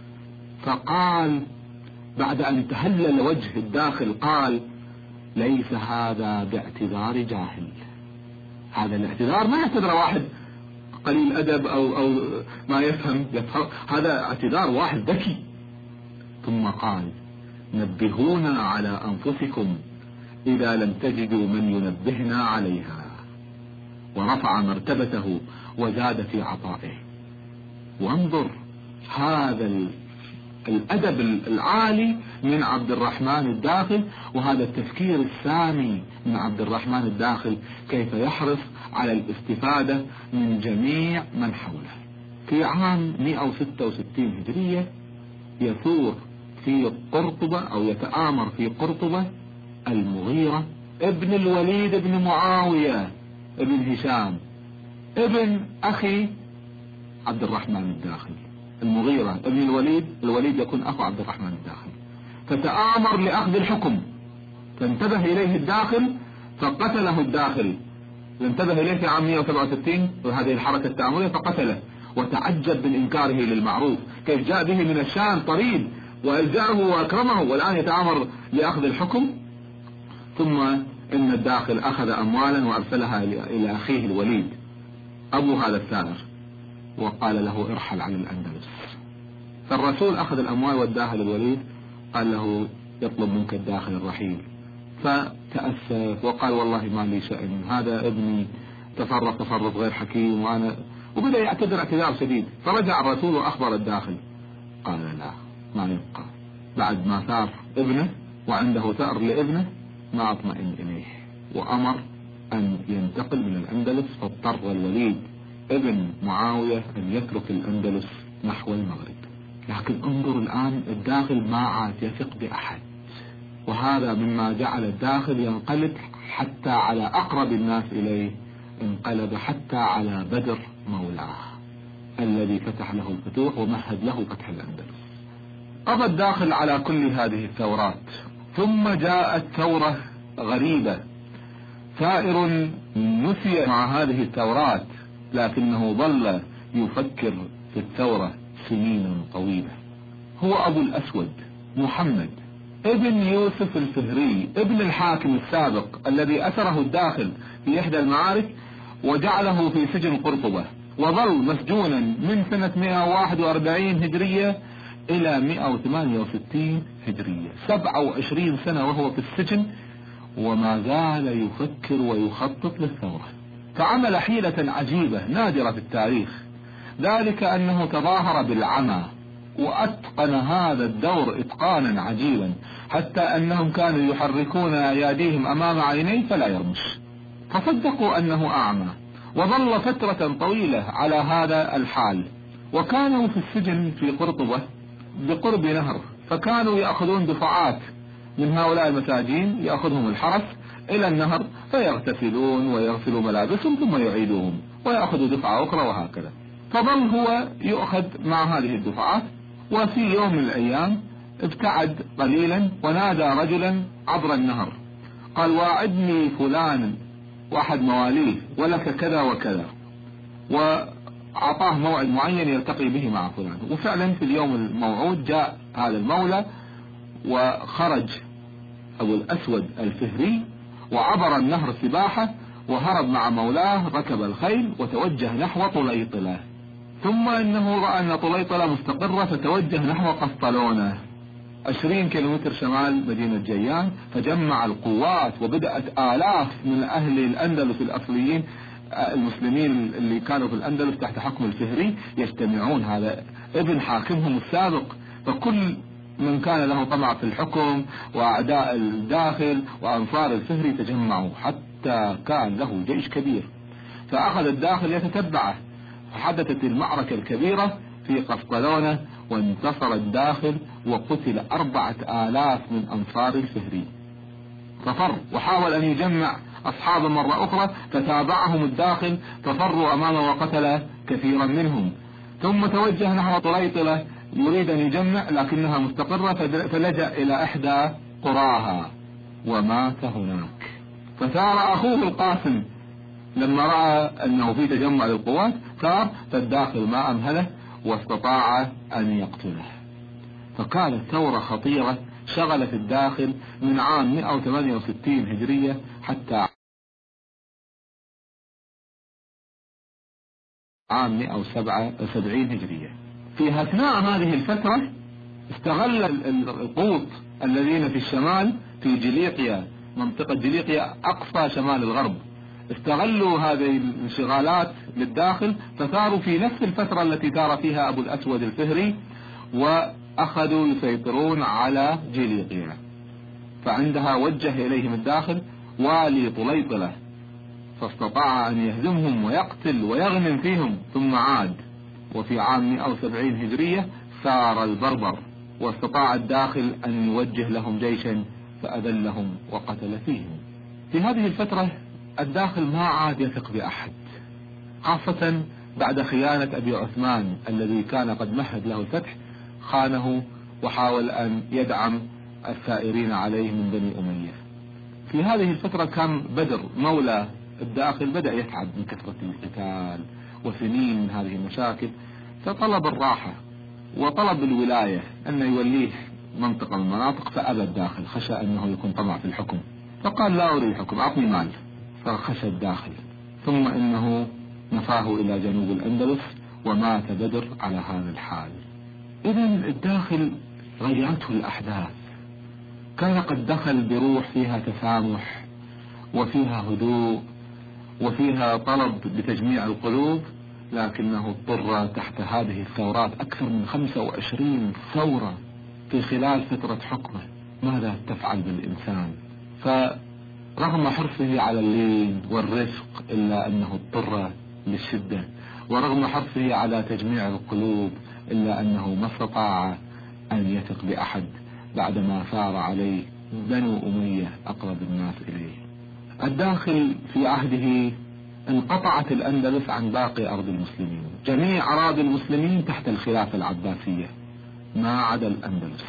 فقال بعد أن تهلل وجه الداخل، قال: ليس هذا باعتذار جاهل. هذا الاعتذار ما يعتذر واحد قليل أدب أو ما يفهم، هذا اعتذار واحد ذكي. ثم قال: نبهونا على أنفسكم إذا لم تجدوا من ينبهنا عليها، ورفع مرتبته وزاد في عطائه. وانظر هذا الأدب العالي من عبد الرحمن الداخل، وهذا التفكير السامي من عبد الرحمن الداخل، كيف يحرص على الاستفادة من جميع من حوله. في عام 166 هجرية يثور في قرطبة أو يتآمر في قرطبة المغيرة ابن الوليد بن معاوية ابن هشام ابن أخي عبد الرحمن الداخل. المغيرة ابن الوليد يكون أخو عبد الرحمن الداخل، فتآمر لأخذ الحكم، فانتبه إليه الداخل فقتله الداخل. انتبه إليه في عام 167 وهذه الحركة التآمرية فقتله، وتعجب من إنكاره للمعروف، كيف جاء به من الشام طريد وألجأه وأكرمه والآن يتآمر لأخذ الحكم. ثم إن الداخل أخذ أموالا وأرسلها إلى أخيه الوليد أبو هذا الثائر، وقال له: ارحل عن الأندلس. فالرسول أخذ الأموال والداخل الوليد قال له: يطلب منك الداخل الرحيل، فتأسف وقال: والله ما لي شأن، هذا ابني تصرف غير حكيم، وبدأ يعتذر اعتذار شديد. فرجع الرسول وأخبر الداخل، قال: لا، ما يبقى بعد ما ثار ابنه وعنده ثأر لابنه ما أطمئن إليه، وأمر أن ينتقل من الأندلس. فاضطر الوليد ابن معاوية أن يترك الأندلس نحو المغرب. لكن انظر الآن الداخل ما عاد يثق بأحد، وهذا مما جعل الداخل ينقلب حتى على أقرب الناس إليه، انقلب حتى على بدر مولاه الذي فتح له الفتوح ومهد له فتح الأندلس. قضى الداخل على كل هذه الثورات، ثم جاءت ثورة غريبة. ثائر نسي مع هذه الثورات، لكنه ظل يفكر في الثورة سنين طويلة. هو أبو الأسود محمد ابن يوسف الفهري ابن الحاكم السابق الذي أسره الداخل في إحدى المعارك وجعله في سجن قرطبة، وظل مسجونا من سنة 141 هجرية إلى 168 هجرية، 27 سنة وهو في السجن، وما زال يفكر ويخطط للثورة. فعمل حيلة عجيبة نادرة في التاريخ، ذلك أنه تظاهر بالعمى وأتقن هذا الدور إتقانا عجيبا، حتى أنهم كانوا يحركون أيديهم أمام عينيه فلا يرمش، فصدقوا أنه أعمى، وظل فترة طويلة على هذا الحال. وكانوا في السجن في قرطبة بقرب نهر، فكانوا يأخذون دفعات من هؤلاء المساجين، يأخذهم الحرس إلى النهر فيغتسلون ويغسلوا ملابسهم ثم يعيدوهم ويأخذوا دفعة أخرى وهكذا. فظل هو يؤخذ مع هذه الدفعات. وفي يوم من الأيام ابتعد قليلا ونادى رجلا عبر النهر، قال: واعدني فلان واحد مواليه ولك كذا وكذا، وأعطاه موعد معين يلتقي به مع فلان. وفعلا في اليوم الموعود جاء هذا المولى، وخرج أبو الأسود الفهري وعبر النهر سباحة، وهرب مع مولاه، ركب الخيل وتوجه نحو طليطلة. ثم إنه رأى أن طليطلة مستقرة فتوجه نحو قسطلونة 20 كيلومتر شمال مدينة جيان، فجمع القوات، وبدأت آلاف من أهل الأندلس الأصليين المسلمين اللي كانوا في الأندلس تحت حكم الفهري يجتمعون. هذا ابن حاكمهم السابق، فكل من كان له طمع في الحكم وأعداء الداخل وأنصار الفهري تجمعوا، حتى كان له جيش كبير. فأخذ الداخل يتتبعه، فحدثت المعركة الكبيرة في قسطلونة، وانتصر الداخل وقتل 4000 من أنصار الفهري. ففر وحاول أن يجمع أصحابه مرة أخرى، فتابعهم الداخل ففروا أمامه وقتل كثيرا منهم. ثم توجه نحو طليطلة يريد أن يجمع، لكنها مستقرة، فلجأ إلى إحدى قراها ومات هناك. فثار أخوه القاسم لما رأى أنه في تجمع للقوات، ثار، فالداخل ما أمهله واستطاع أن يقتله. فكانت ثورة خطيرة شغلت الداخل من عام 168 هجرية حتى عام 177 هجرية. في أثناء هذه الفترة استغل القوط الذين في الشمال في جليقيا، منطقة جليقيا أقصى شمال الغرب، استغلوا هذه الانشغالات للداخل، فثاروا في نفس الفترة التي ثار فيها أبو الأسود الفهري، وأخذوا يسيطرون على جليقيا. فعندها وجه إليهم الداخل والي طليطلة، فاستطاع أن يهزمهم ويقتل ويغنم فيهم، ثم عاد. وفي عام 170 هجرية ثار البربر، واستطاع الداخل أن يوجه لهم جيشا فأذلهم وقتل فيهم. في هذه الفترة الداخل ما عاد يثق بأحد، خاصة بعد خيانة أبي عثمان الذي كان قد مهد له الفتح، خانه وحاول أن يدعم الثائرين عليه من بني أمية. في هذه الفترة كان بدر مولى الداخل بدأ يتعب من كثرة القتال وسنين من هذه المشاكل، فطلب الراحة وطلب الولاية أن يوليه منطقة من المناطق، فأبى الداخل، خشى أنه يكون طمع في الحكم، فقال: لا أريد الحكم، أعطني مال. فخشى الداخل، ثم إنه نفاه إلى جنوب الأندلس، ومات بدر على هذا الحال. إذن الداخل غيرته الأحداث، كان قد دخل بروح فيها تسامح وفيها هدوء وفيها طلب بتجميع القلوب، لكنه اضطر تحت هذه الثورات، أكثر من 25 ثورة في خلال فترة حكمه. ماذا تفعل بالإنسان؟ فرغم حرصه على اللين والرفق إلا أنه اضطر للشدة، ورغم حرصه على تجميع القلوب إلا أنه ما استطاع أن يثق بأحد بعدما ثار عليه بنو أمية أقرب الناس إليه. الداخل في عهده انقطعت الأندلس عن باقي أرض المسلمين، جميع أراضي المسلمين تحت الخلافة العباسية ما عدا الأندلس.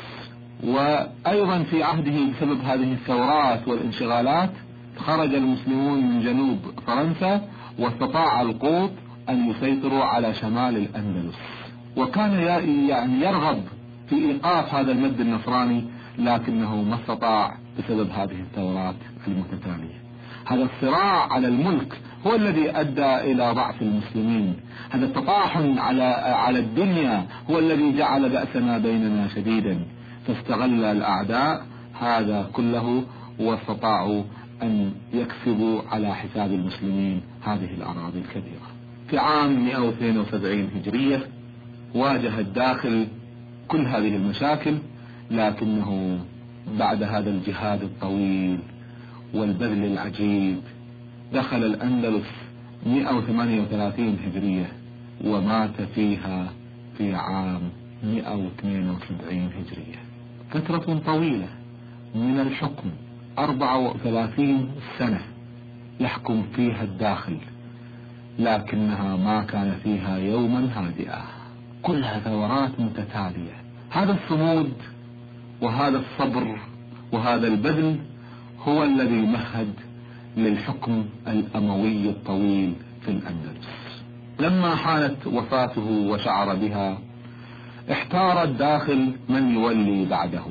وأيضا في عهده بسبب هذه الثورات والانشغالات خرج المسلمون من جنوب فرنسا، واستطاع القوط أن يسيطروا على شمال الأندلس، وكان يعني يرغب في إيقاف هذا المد النصراني، لكنه ما استطاع بسبب هذه الثورات المتتالية. هذا الصراع على الملك هو الذي أدى إلى ضعف المسلمين، هذا التطاحن على الدنيا هو الذي جعل بأسنا بيننا شديدا، فاستغل الأعداء هذا كله واستطاعوا أن يكسبوا على حساب المسلمين هذه الأراضي الكبيرة. في عام 172 هجرية واجه الداخل كل هذه المشاكل، لكنه بعد هذا الجهاد الطويل والبذل العجيب دخل الأندلس 138 هجرية ومات فيها في عام 172 هجرية. فترة طويلة من الحكم، 34 سنة يحكم فيها الداخل، لكنها ما كان فيها يوما هادئا، كلها ثورات متتالية. هذا الصمود وهذا الصبر وهذا البذل هو الذي مهد للحكم الأموي الطويل في الأندلس. لما حانت وفاته وشعر بها احتار الداخل من يولي بعده،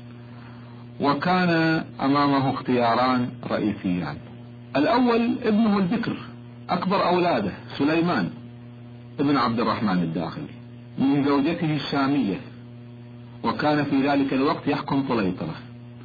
وكان أمامه اختياران رئيسيان. الأول ابنه البكر أكبر أولاده سليمان ابن عبد الرحمن الداخل من زوجته الشامية، وكان في ذلك الوقت يحكم سليطنة،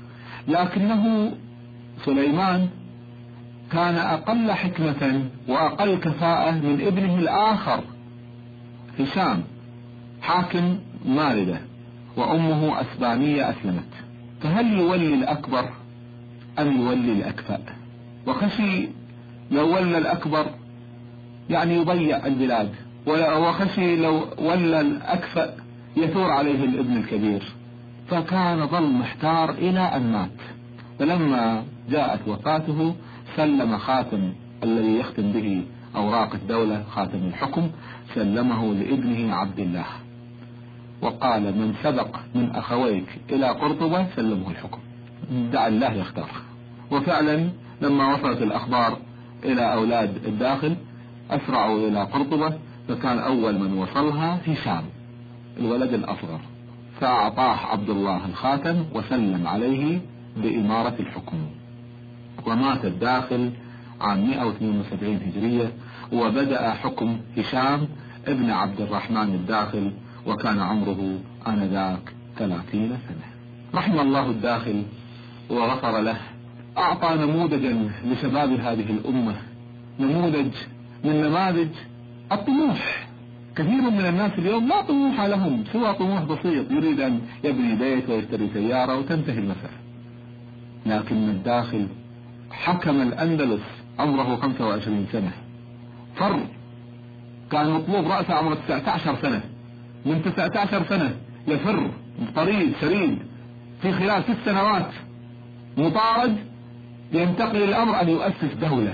لكنه سليمان كان أقل حكمة وأقل كفاءة من ابنه الآخر هشام حاكم ماردة، وأمه أسبانية أسلمت. فهل يولي الأكبر أم يولي الأكفأ؟ وخشي لو ولى الأكبر يعني يضيع البلاد، وخشي لو ولى الأكفأ يثور عليه الابن الكبير، فكان ظل محتار إلى أن مات. فلما جاءت وفاته سلم خاتم الذي يختم به أوراق الدولة، خاتم الحكم، سلمه لابنه عبد الله، وقال من سبق من أخويك إلى قرطبة سلمه الحكم، دع الله يختار. وفعلا لما وصلت الأخبار إلى أولاد الداخل أسرعوا إلى قرطبة، فكان أول من وصلها هشام الولد الأصغر، فأعطاه عبد الله الخاتم وسلم عليه بإمارة الحكم. ومات الداخل عام 172 هجرية، وبدأ حكم هشام ابن عبد الرحمن الداخل، وكان عمره آنذاك 30 سنة. رحم الله الداخل وغفر له، أعطى نموذجا لشباب هذه الأمة، نموذج من نماذج الطموح. كثير من الناس اليوم لا طموح لهم سوى طموح بسيط، يريد أن يبني بيت ويشتري سيارة وتنتهي المسألة. لكن الداخل حكم الأندلس عمره 25 سنة، فر، كان مطلوب رأسه عمره 19 سنة، من 19 سنة يفر طريد شريد، في خلال 6 سنوات مطارد، ينتقل الأمر أن يؤسس دولة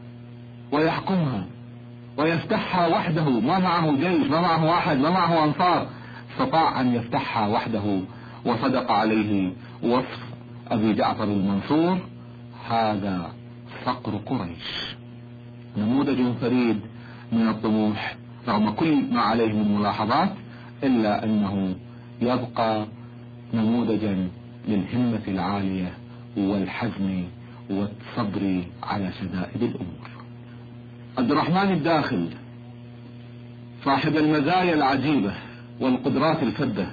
ويحكمها ويفتحها وحده، ما معه جيش، ما معه واحد، ما معه أنصار، استطاع أن يفتحها وحده. وصدق عليه وصف أبي جعفر المنصور: هذا صقر قريش. نموذج فريد من الطموح رغم كل ما عليه من ملاحظات، إلا أنه يبقى نموذجا للهمة العالية والحزم والصبر على شدائد الأمور. عبد الرحمن الداخل صاحب المزايا العجيبة والقدرات الفذة،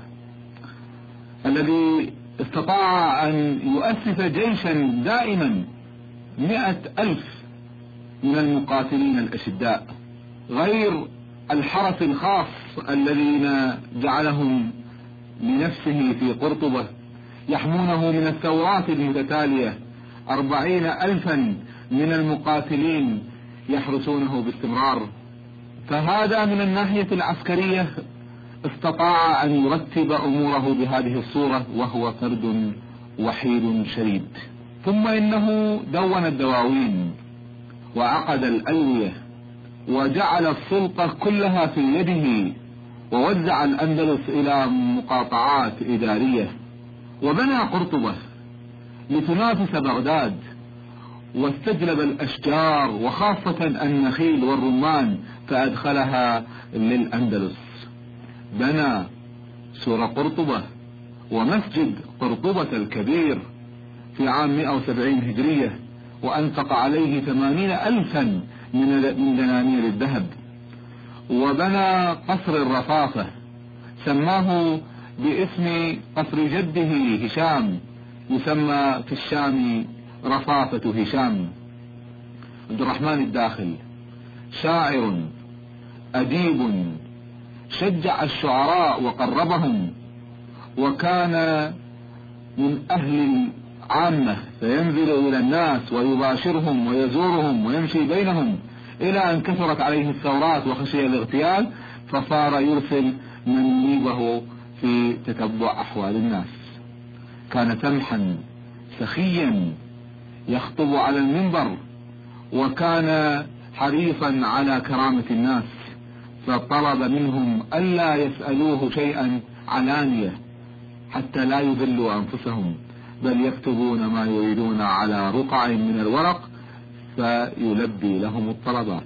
الذي استطاع أن يؤسس جيشا دائما 100,000 من المقاتلين الأشداء، غير الحرس الخاص الذين جعلهم لنفسه في قرطبة يحمونه من الثورات المتتالية، 40,000 من المقاتلين يحرسونه باستمرار. فهذا من الناحية العسكرية استطاع أن يرتب أموره بهذه الصورة، وهو فرد وحيد شريد. ثم إنه دون الدواوين وعقد الألوية وجعل السلطة كلها في يده، ووزع الأندلس إلى مقاطعات إدارية، وبنى قرطبة لتنافس بغداد، واستجلب الأشجار وخاصة النخيل والرمان فأدخلها للأندلس. بنى سور قرطبة ومسجد قرطبة الكبير في عام 170 هجرية، وأنفق عليه 80,000 من دنانير الذهب. وبنى قصر الرفافة سماه باسم قصر جده هشام، يسمى في الشام رفافة هشام. عبد الرحمن الداخل شاعر أديب، شجع الشعراء وقربهم، وكان من أهل العامة، فينزل إلى الناس ويباشرهم ويزورهم ويمشي بينهم، إلى أن كثرت عليه الثورات وخشي الاغتيال، فصار يرسل منيبه في تتبع أحوال الناس. كان سمحا سخيا يخطب على المنبر، وكان حريصا على كرامة الناس، فطلب منهم ألا يسألوه شيئا علانية حتى لا يذلوا أنفسهم، بل يكتبون ما يريدون على رقع من الورق فيلبي لهم الطلبات.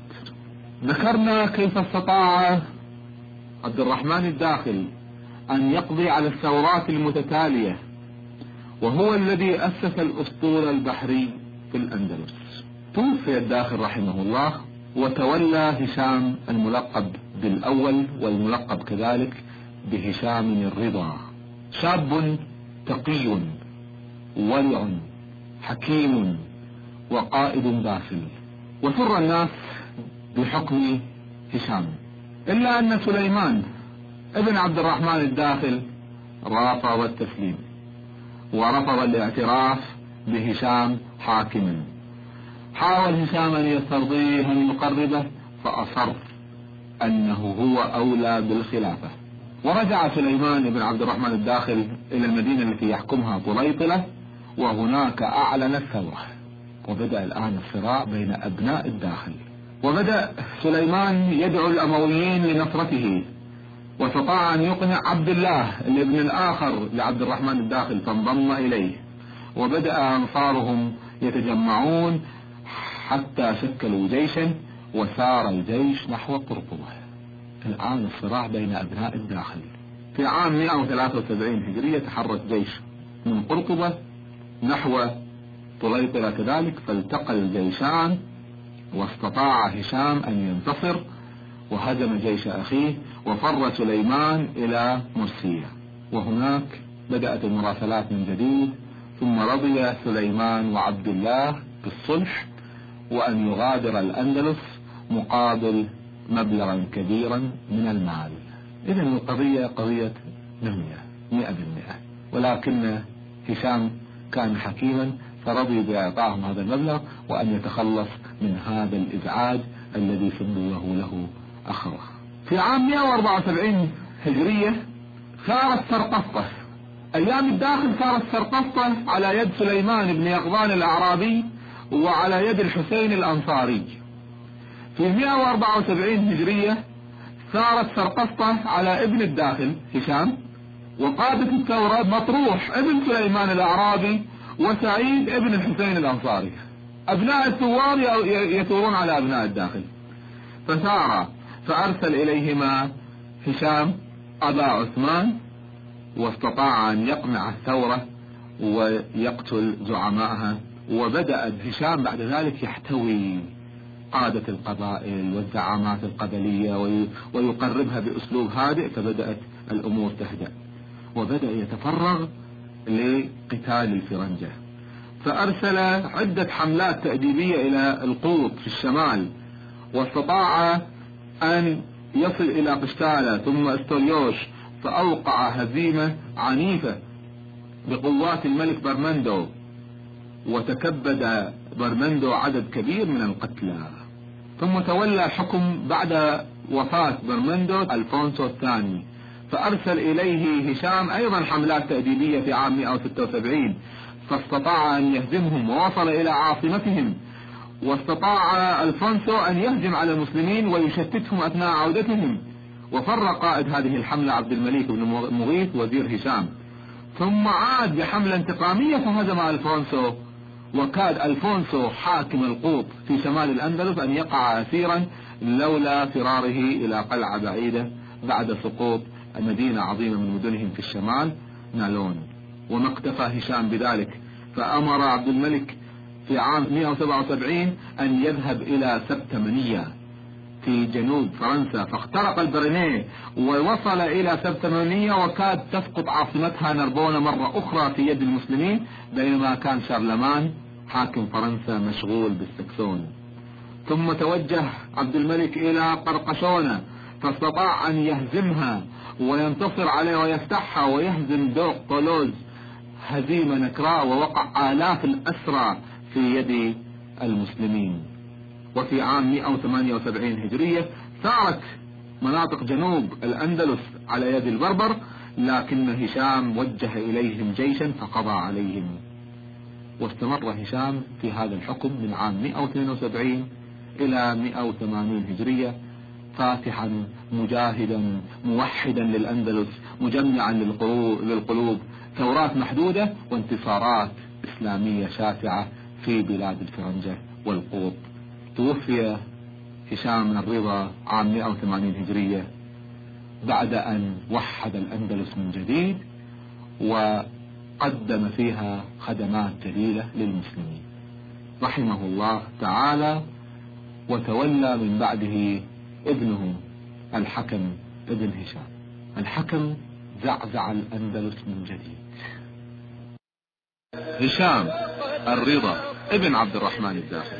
ذكرنا كيف استطاع عبد الرحمن الداخل أن يقضي على الثورات المتتالية، وهو الذي أسس الأسطول البحري في الأندلس. توفي الداخل رحمه الله، وتولى هشام الملقب بالأول والملقب كذلك بهشام الرضا، شاب تقي ورع حكيم وقائد باسل، وسر الناس بحكم هشام، إلا أن سليمان ابن عبد الرحمن الداخل رافض التسليم ورفض الاعتراف بهشام حاكما. حاول هشام أن يسترضيه أن يقربه، فأصر أنه هو أولى بالخلافة. ورجع سليمان بن عبد الرحمن الداخل إلى المدينة التي يحكمها طليطلة، وهناك أعلن الثورة، وبدأ الآن الصراع بين أبناء الداخل. وبدأ سليمان يدعو الأمويين لنصرته، واستطاع أن يقنع عبد الله الابن الآخر لعبد الرحمن الداخل فانضم إليه، وبدأ أنصارهم يتجمعون حتى شكلوا جيشا، وسار الجيش نحو قرطبة. الآن الصراع بين أبناء الداخل. في عام 173 هجرية تحرك جيش من قرطبة نحو طليطلة كذلك، فالتقى الجيشان، واستطاع هشام أن ينتصر وهزم جيش أخيه، وفر سليمان إلى مرسية، وهناك بدأت المراسلات من جديد. ثم رضي سليمان وعبد الله بالصلح وأن يغادر الأندلس مقابل مبلغا كبيرا من المال. إذن القضية قضية 100%، ولكن هشام كان حكيما فرضي بإعطائهم هذا المبلغ وأن يتخلص من هذا الإزعاج الذي سببه له أخوه. في عام 174 هجرية ثارت سرقسطة. أيام الداخل ثارت سرقسطة على يد سليمان بن يقظان الأعرابي وعلى يد الحسين الأنصاري. في 174 هجرية ثارت سرقسطة على ابن الداخل هشام، وقادة الثورة مطروح ابن سليمان الأعرابي وسعيد ابن الحسين الأنصاري. أبناء الثوار يثورون على أبناء الداخل، فثار فأرسل إليهما هشام أبا عثمان، واستطاع أن يقمع الثورة ويقتل زعمائها. وبدأ هشام بعد ذلك يحتوي قادة القبائل والزعامات القبلية ويقربها بأسلوب هادئ، فبدأت الأمور تهدأ، وبدأ يتفرغ لقتال الفرنجة. فأرسل عدة حملات تأديبية إلى القوط في الشمال، واستطاع أن يصل إلى قشتالة ثم استوليوش، فأوقع هزيمة عنيفة بقوات الملك برمندو، وتكبد برمندو عدد كبير من القتلى. ثم تولى الحكم بعد وفاة برمندو ألفونسو الثاني، فأرسل إليه هشام أيضا حملات تأديبية في عام 176، فاستطاع أن يهزمهم ووصل إلى عاصمتهم. واستطاع ألفونسو أن يهجم على المسلمين ويشتتهم أثناء عودتهم، وفر قائد هذه الحملة عبد الملك بن مغيث وزير هشام. ثم عاد بحملة انتقامية فهزم ألفونسو وكاد ألفونسو حاكم القوط في شمال الأندلس أن يقع أسيرا لولا فراره إلى قلعة بعيدة بعد سقوط مدينة عظيمة من مدنهم في الشمال نالون. وما اكتفى هشام بذلك، فأمر عبد الملك في عام 177 أن يذهب إلى سبتمنية في جنوب فرنسا، فاخترق البرينيه ووصل إلى سبتمنية، وكاد تسقط عاصمتها نربونة مرة أخرى في يد المسلمين، بينما كان شارلمان حاكم فرنسا مشغول بالسكسون. ثم توجه عبد الملك إلى قرقشونة، فاستطاع أن يهزمها وينتصر عليها ويفتحها ويهزم دوق طولوز هزيمة نكراء، ووقع آلاف الأسرى في يد المسلمين. وفي عام 178 هجرية ثارت مناطق جنوب الأندلس على يد البربر، لكن هشام وجه إليهم جيشا فقضى عليهم. واستمر هشام في هذا الحكم من عام 172 إلى 180 هجرية، فاتحا مجاهدا موحدا للأندلس، مجمعا للقلوب، ثورات محدودة وانتصارات إسلامية شاسعة في بلاد الفرنجة والقوط. توفي هشام الرضا عام 180 هجرية بعد أن وحد الأندلس من جديد وقدم فيها خدمات جليلة للمسلمين رحمه الله تعالى. وتولى من بعده ابنه الحكم ابن هشام. الحكم زعزع الأندلس من جديد. هشام الرضا ابن عبد الرحمن الداخل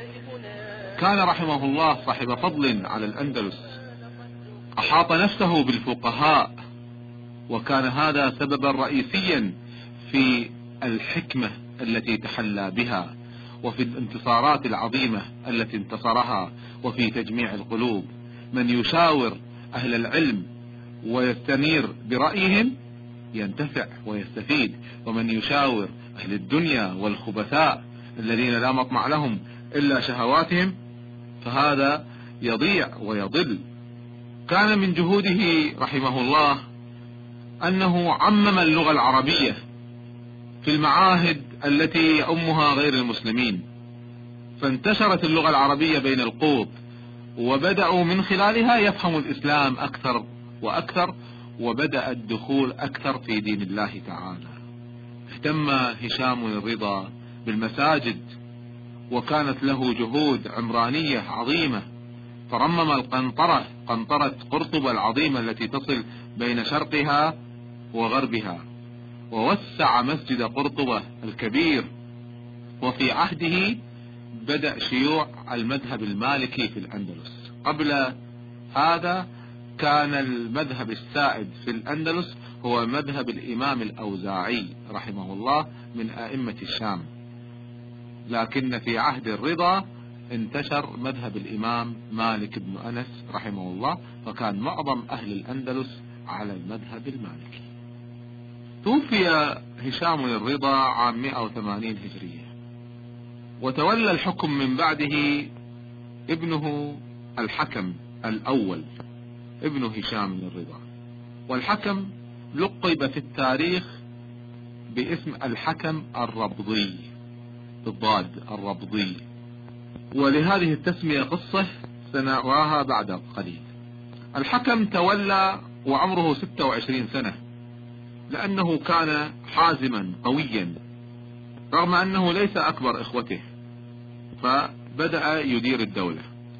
كان رحمه الله صاحب فضل على الأندلس، أحاط نفسه بالفقهاء، وكان هذا سببا رئيسيا في الحكمة التي تحلى بها، وفي الانتصارات العظيمة التي انتصرها، وفي تجميع القلوب. من يشاور أهل العلم ويستنير برأيهم ينتفع ويستفيد، ومن يشاور أهل الدنيا والخبثاء الذين لا مطمع لهم إلا شهواتهم فهذا يضيع ويضل. كان من جهوده رحمه الله أنه عمم اللغة العربية في المعاهد التي يؤمها غير المسلمين، فانتشرت اللغة العربية بين القوط، وبدأوا من خلالها يفهموا الإسلام أكثر وأكثر، وبدأ الدخول أكثر في دين الله تعالى. اهتم هشام الرضا بالمساجد، وكانت له جهود عمرانية عظيمة، فرمم قنطرة قرطبة العظيمة التي تصل بين شرقها وغربها، ووسع مسجد قرطبة الكبير. وفي عهده بدأ شيوع المذهب المالكي في الأندلس. قبل هذا كان المذهب السائد في الأندلس هو مذهب الإمام الأوزاعي رحمه الله من أئمة الشام، لكن في عهد الرضا انتشر مذهب الإمام مالك بن أنس رحمه الله، فكان معظم أهل الأندلس على المذهب المالكي. توفي هشام الرضا عام 180 هجرية، وتولى الحكم من بعده ابنه الحكم الأول ابن هشام الرضا. والحكم لقب في التاريخ باسم الحكم الربضي بالضاد الربضي، ولهذه التسمية قصة سنراها بعد قليل. الحكم تولى وعمره 26 سنة، لأنه كان حازما قويا رغم أنه ليس أكبر إخوته، فبدأ يدير الدولة.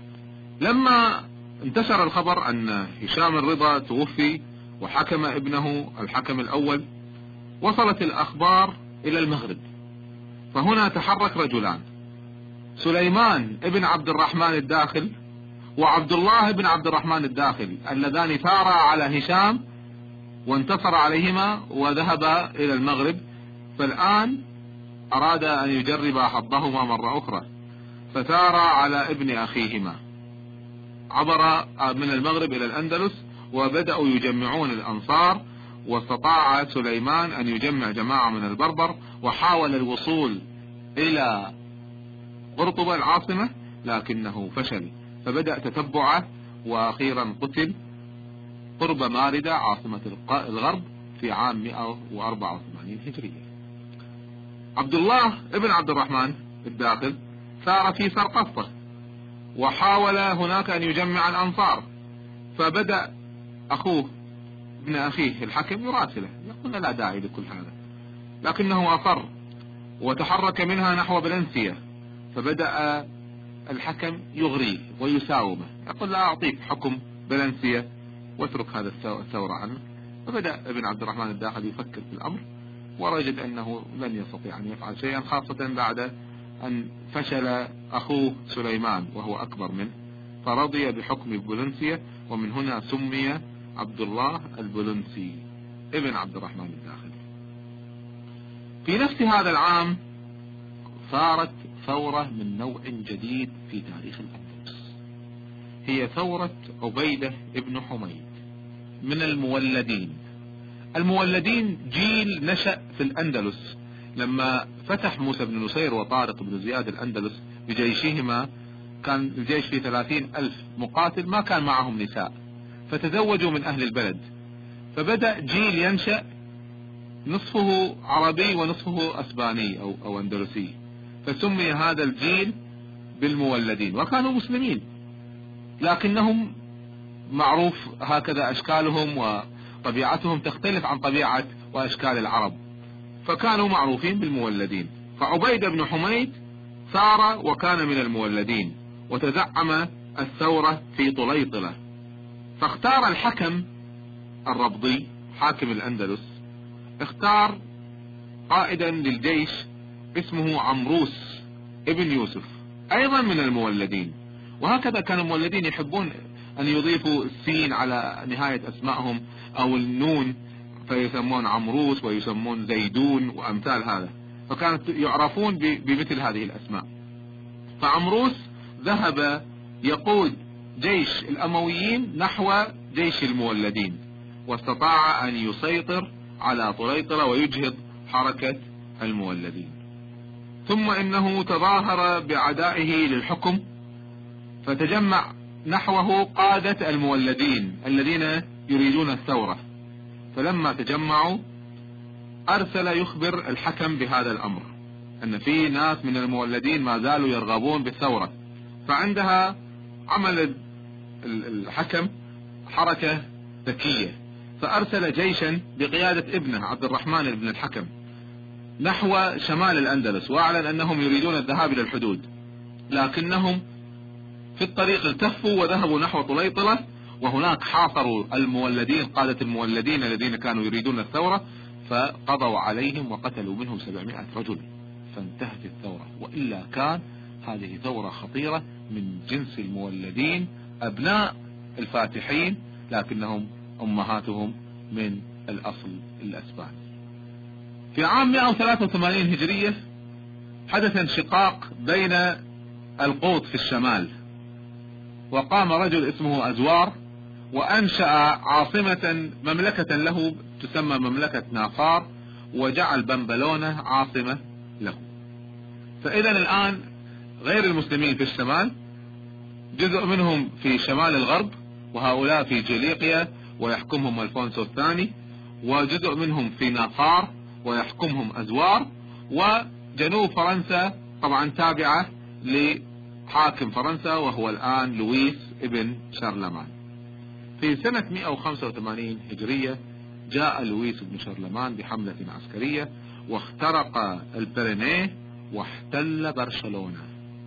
لما انتشر الخبر أن هشام الرضا توفي وحكم ابنه الحكم الأول، وصلت الأخبار إلى المغرب، فهنا تحرك رجلان، سليمان ابن عبد الرحمن الداخل وعبد الله بن عبد الرحمن الداخل، اللذان ثارا على هشام وانتصر عليهما وذهبا إلى المغرب. فالآن أراد أن يجرب حظهما مرة أخرى، فثارا على ابن أخيهما، عبر من المغرب إلى الأندلس وبدأوا يجمعون الأنصار. واستطاع سليمان أن يجمع جماعة من البربر، وحاول الوصول إلى قرطبة العاصمة لكنه فشل، فبدأ تتبعه وأخيرا قتل قرب ماردة عاصمة الغرب في عام 184 هجرية. عبد الله ابن عبد الرحمن الداخل سار في سرقسطة وحاول هناك أن يجمع الأنصار، فبدأ أخوه ابن أخيه الحكم يراسله، يقول لا داعي لكل هذا، لكنه أصر وتحرك منها نحو فالنسيا، فبدأ الحكم يغريه ويساومه، يقول لا أعطيك حكم فالنسيا واترك هذا الثورة عنه. فبدأ ابن عبد الرحمن الداخل يفكر في الأمر، ورجد أنه لن يستطيع أن يفعل شيئا، خاصة بعد أن فشل أخوه سليمان وهو أكبر منه، فرضي بحكم فالنسيا، ومن هنا سمي عبد الله البولنسي ابن عبد الرحمن الداخل. في نفس هذا العام صارت ثورة من نوع جديد في تاريخ الأندلس، هي ثورة عبيدة ابن حميد من المولدين. المولدين جيل نشأ في الأندلس لما فتح موسى بن نصير وطارق بن زياد الأندلس بجيشهما، كان الجيش فيه 30,000 مقاتل، ما كان معهم نساء، فتزوجوا من أهل البلد، فبدأ جيل ينشأ نصفه عربي ونصفه أسباني أو أندلسي، فسمي هذا الجيل بالمولدين، وكانوا مسلمين لكنهم معروف هكذا أشكالهم وطبيعتهم تختلف عن طبيعة وأشكال العرب، فكانوا معروفين بالمولدين. فعبيد بن حميد ثار وكان من المولدين، وتزعم الثورة في طليطلة، فاختار الحكم الربضي حاكم الأندلس، اختار قائدا للجيش اسمه عمروس ابن يوسف أيضا من المولدين. وهكذا كانوا المولدين يحبون أن يضيفوا السين على نهاية أسمائهم أو النون، فيسمون عمروس ويسمون زيدون وأمثال هذا، فكانت يعرفون بمثل هذه الأسماء. فعمروس ذهب يقود جيش الأمويين نحو جيش المولدين، واستطاع أن يسيطر على طليطلة ويجهض حركة المولدين. ثم إنه تظاهر بعدائه للحكم، فتجمع نحوه قادة المولدين الذين يريدون الثورة، فلما تجمعوا أرسل يخبر الحكم بهذا الأمر، أن في ناس من المولدين ما زالوا يرغبون بالثورة. فعندها عمل الحكم حركة ذكية، فأرسل جيشا بقيادة ابنه عبد الرحمن بن الحكم نحو شمال الأندلس، وأعلن أنهم يريدون الذهاب إلى الحدود، لكنهم في الطريق التفوا وذهبوا نحو طليطلة، وهناك حاصروا المولدين قادة المولدين الذين كانوا يريدون الثورة، فقضوا عليهم وقتلوا منهم 700 رجل، فانتهت الثورة. وإلا كان هذه ثورة خطيرة من جنس المولدين، أبناء الفاتحين لكنهم أمهاتهم من الأصل الأسباني. في عام 183 هجرية حدث انشقاق بين القوط في الشمال، وقام رجل اسمه أزوار وأنشأ عاصمة مملكة له تسمى مملكة نافار، وجعل بمبلونة عاصمة له. فإذا الآن غير المسلمين في الشمال جزء منهم في شمال الغرب، وهؤلاء في جليقيا ويحكمهم الفونسو الثاني، وجزء منهم في نافار ويحكمهم أزوار، وجنوب فرنسا طبعا تابعة لحاكم فرنسا وهو الآن لويس ابن شارلمان. في سنة 185 هجرية جاء لويس بن شارلمان بحملة عسكرية واخترق البرينيه واحتل برشلونة،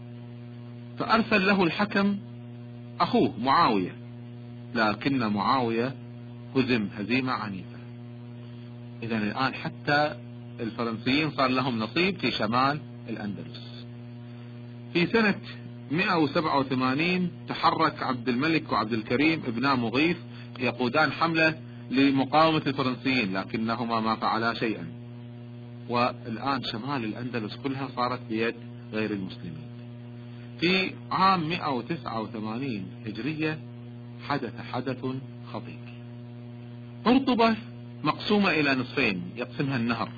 فأرسل له الحكم أخوه معاوية، لكن معاوية هزم هزيمة عنيفة. إذا الآن حتى الفرنسيين صار لهم نصيب في شمال الأندلس. في سنة 187 تحرك عبد الملك وعبد الكريم ابنا مغيث يقودان حملة لمقاومة الفرنسيين، لكنهما ما فعلا شيئا، والآن شمال الأندلس كلها صارت بيد غير المسلمين. في عام 189 هجرية حدث حدث خطير. قرطبة مقسومة إلى نصفين يقسمها النهر،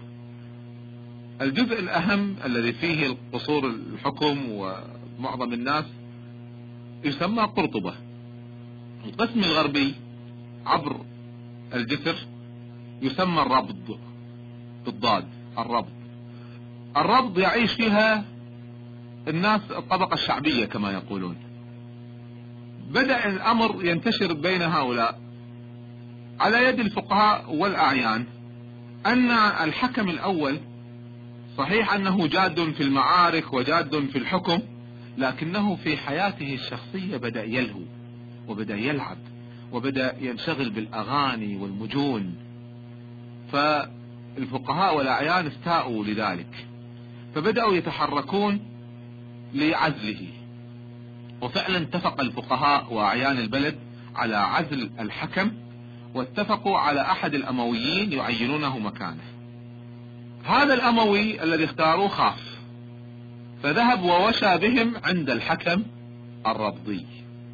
الجزء الأهم الذي فيه قصور الحكم ومعظم الناس يسمى قرطبة. القسم الغربي عبر الجسر يسمى الربض بالضاد، الربض. الربض يعيش فيها الناس الطبقة الشعبية كما يقولون. بدأ الأمر ينتشر بين هؤلاء على يد الفقهاء والأعيان، أن الحكم الأول صحيح أنه جاد في المعارك وجاد في الحكم، لكنه في حياته الشخصية بدأ يلهو وبدأ يلعب وبدأ ينشغل بالأغاني والمجون، فالفقهاء والأعيان استاءوا لذلك، فبدأوا يتحركون لعزله. وفعلا اتفق الفقهاء وأعيان البلد على عزل الحكم، واتفقوا على أحد الأمويين يعينونه مكانه. هذا الأموي الذي اختاروه خاف، فذهب ووشى بهم عند الحكم الربضي.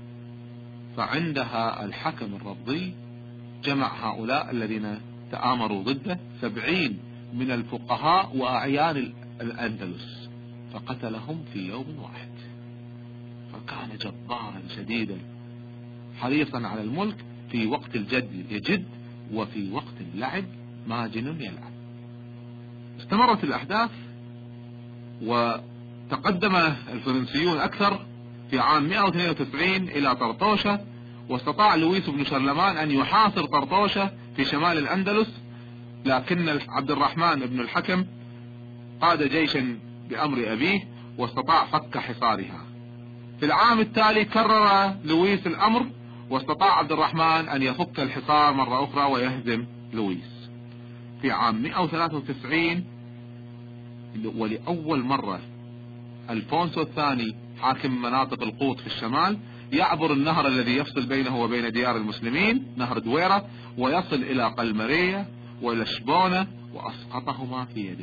فعندها الحكم الربضي جمع هؤلاء الذين تآمروا ضده 70 من الفقهاء وأعيان الأندلس، فقتلهم في يوم واحد. فكان جبارا شديدا حريصا على الملك، في وقت الجد يجد وفي وقت اللعب ماجن يلعب. استمرت الأحداث وتقدم الفرنسيون أكثر. في عام 192 إلى طرطوشة، واستطاع لويس بن شرلمان أن يحاصر طرطوشة في شمال الأندلس، لكن عبد الرحمن بن الحكم قاد جيشا بأمر أبيه واستطاع فك حصارها. في العام التالي كرر لويس الأمر، واستطاع عبد الرحمن أن يفك الحصار مرة أخرى ويهزم لويس. في عام 193 ولأول مرة الفونسو الثاني حاكم مناطق القوط في الشمال يعبر النهر الذي يفصل بينه وبين ديار المسلمين، نهر دويرة، ويصل إلى قلمرية ولشبونة وأسقطهما في يده.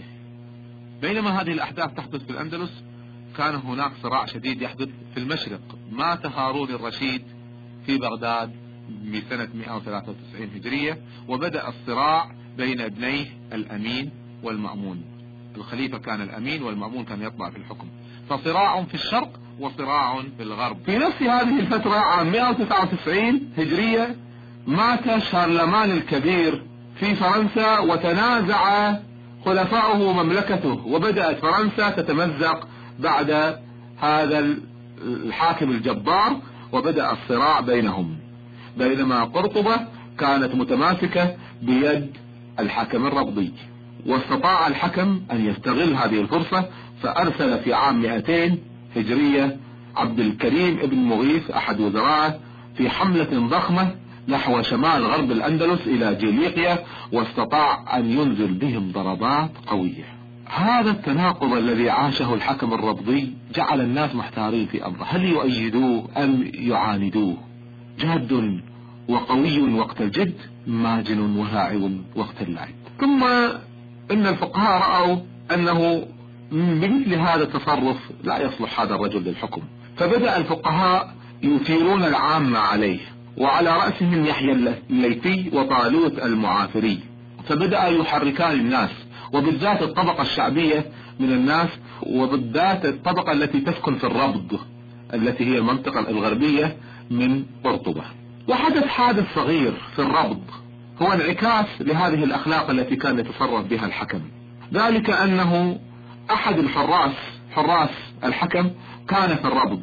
بينما هذه الأحداث تحدث في الأندلس، كان هناك صراع شديد يحدث في المشرق. مات هارون الرشيد في بغداد بسنة 193 هجرية، وبدأ الصراع بين ابنيه الأمين والمأمون. الخليفة كان الأمين والمأمون كان يطبع في الحكم، فصراع في الشرق وصراع في الغرب. في نفس هذه الفترة عام 199 هجرية مات شارلمان الكبير في فرنسا، وتنازع خلفاؤه مملكته، وبدأت فرنسا تتمزق بعد هذا الحاكم الجبار، وبدأ الصراع بينهم. بينما قرطبة كانت متماسكة بيد الحاكم الربضي، واستطاع الحكم أن يستغل هذه الفرصة، فأرسل في عام 200 هجرية عبد الكريم ابن مغيث أحد وزرائه في حملة ضخمة نحو شمال غرب الأندلس إلى جيليقيا، واستطاع أن ينزل بهم ضربات قوية. هذا التناقض الذي عاشه الحكم الربضي جعل الناس محتارين في أمره، هل يؤيدوه أم يعاندوه؟ جاد وقوي وقت الجد، ماجن ولاعب وقت اللعب. ثم إن الفقهاء رأوا أنه بمثل هذا التصرف لا يصلح هذا الرجل للحكم، فبدأ الفقهاء يثيرون العامة عليه، وعلى رأسهم يحيى الليثي وطالوت المعافري. فبدأ يحركان الناس، وبالذات الطبقة الشعبية من الناس، وبالذات الطبقة التي تسكن في الربض التي هي المنطقة الغربية من قرطبة. وحدث حادث صغير في الربض هو انعكاس لهذه الأخلاق التي كان يتصرف بها الحكم، ذلك أنه أحد حراس الحكم كان في الربض،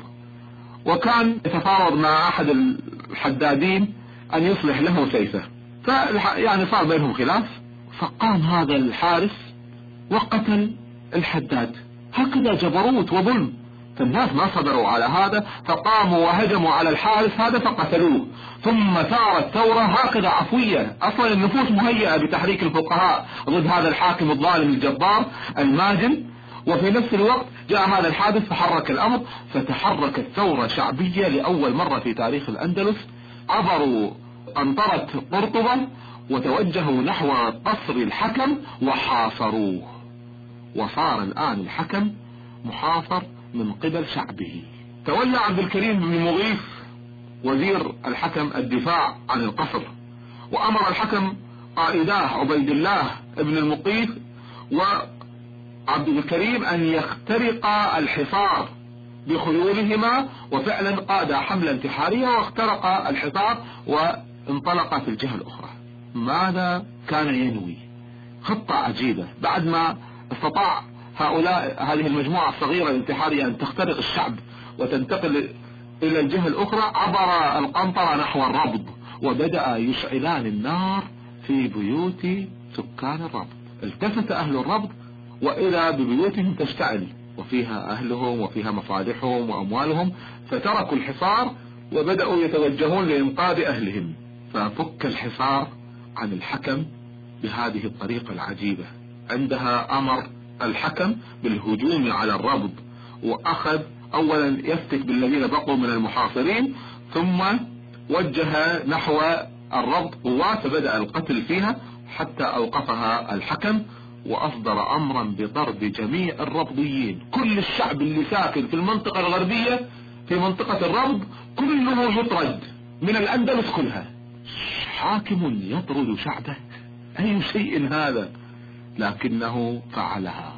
وكان يتفاوض مع أحد الحدادين أن يصلح له سيفه، يعني صار بينهم خلاف، فقام هذا الحارس وقتل الحداد. هكذا جبروت وظلم، فالناس ما صبروا على هذا، فقاموا وهجموا على الحارس هذا فقتلوه. ثم ثارت ثورة هكذا عفوية، أصلا النفوس مهيئة بتحريك الفقهاء ضد هذا الحاكم الظالم الجبار الماجن، وفي نفس الوقت جاء هذا الحادث فحرك الأمر، فتحركت ثورة شعبية لأول مرة في تاريخ الأندلس. عبروا قنطرة قرطبة وتوجهوا نحو قصر الحكم وحاصروه، وصار الآن الحكم محاصر من قبل شعبه. تولى عبد الكريم بن مغيث وزير الحكم الدفاع عن القصر، وأمر الحكم قائداه عبيد الله ابن المقيث وعبد الكريم أن يخترق الحصار بخيولهما، وفعلا قاد حملة انتحارية واخترق الحصار وانطلق في الجهة الأخرى. ماذا كان ينوي؟ خطة عجيبة. بعد ما استطاع هذه المجموعة الصغيرة الانتحارية أن تخترق الشعب وتنتقل إلى الجهة الأخرى عبر القنطرة نحو الربض، وبدأ يشعلان النار في بيوت سكان الربض. التفت أهل الربض وإذا ببيوتهم تشتعل وفيها أهلهم وفيها مصالحهم وأموالهم، فتركوا الحصار وبدأوا يتوجهون لإنقاذ أهلهم. ففك الحصار عن الحكم بهذه الطريقة العجيبة. عندها أمر الحكم بالهجوم على الربض، وأخذ أولا يفتك بالذين بقوا من المحاصرين، ثم وجه نحو الربض قوات فبدأ القتل فيها حتى أوقفها الحكم، وأصدر أمرا بضرب جميع الربضيين. كل الشعب اللي ساكن في المنطقة الغربية في منطقة الربض كله يطرد من الأندلس كلها. حاكم يطرد شعبه، أي شيء هذا؟ لكنه فعلها،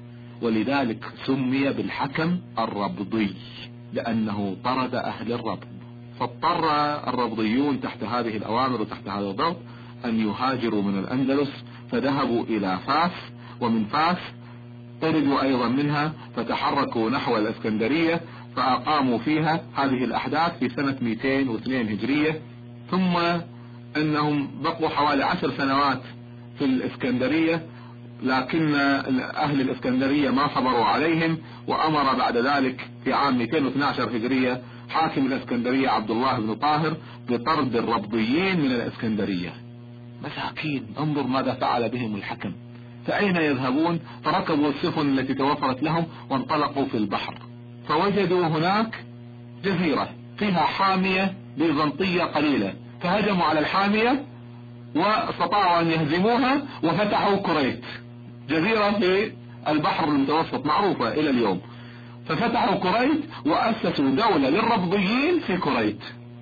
ولذلك سمي بالحكم الربضي لأنه طرد أهل الربض. فاضطر الربضيون تحت هذه الأوامر وتحت هذا الضغط أن يهاجروا من الأندلس، فذهبوا إلى فاس، ومن فاس طردوا أيضا منها فتحركوا نحو الإسكندرية، فأقاموا فيها هذه الأحداث في سنة 202 هجرية. ثم أنهم بقوا حوالي 10 سنوات في الإسكندرية، لكن أهل الإسكندرية ما صبروا عليهم، وأمر بعد ذلك في عام 212 هجرية حاكم الإسكندرية عبد الله بن طاهر بطرد الربضيين من الإسكندرية. مساكين، انظر ماذا فعل بهم الحكم. فأين يذهبون؟ فركبوا السفن التي توفرت لهم وانطلقوا في البحر، فوجدوا هناك جزيرة فيها حامية بيزنطية قليلة، فهجموا على الحامية واستطاعوا أن يهزموها وفتحوا كريت، جزيرة في البحر المتوسط معروفة إلى اليوم. ففتحوا كريت وأسسوا دولة للربضيين في كريت،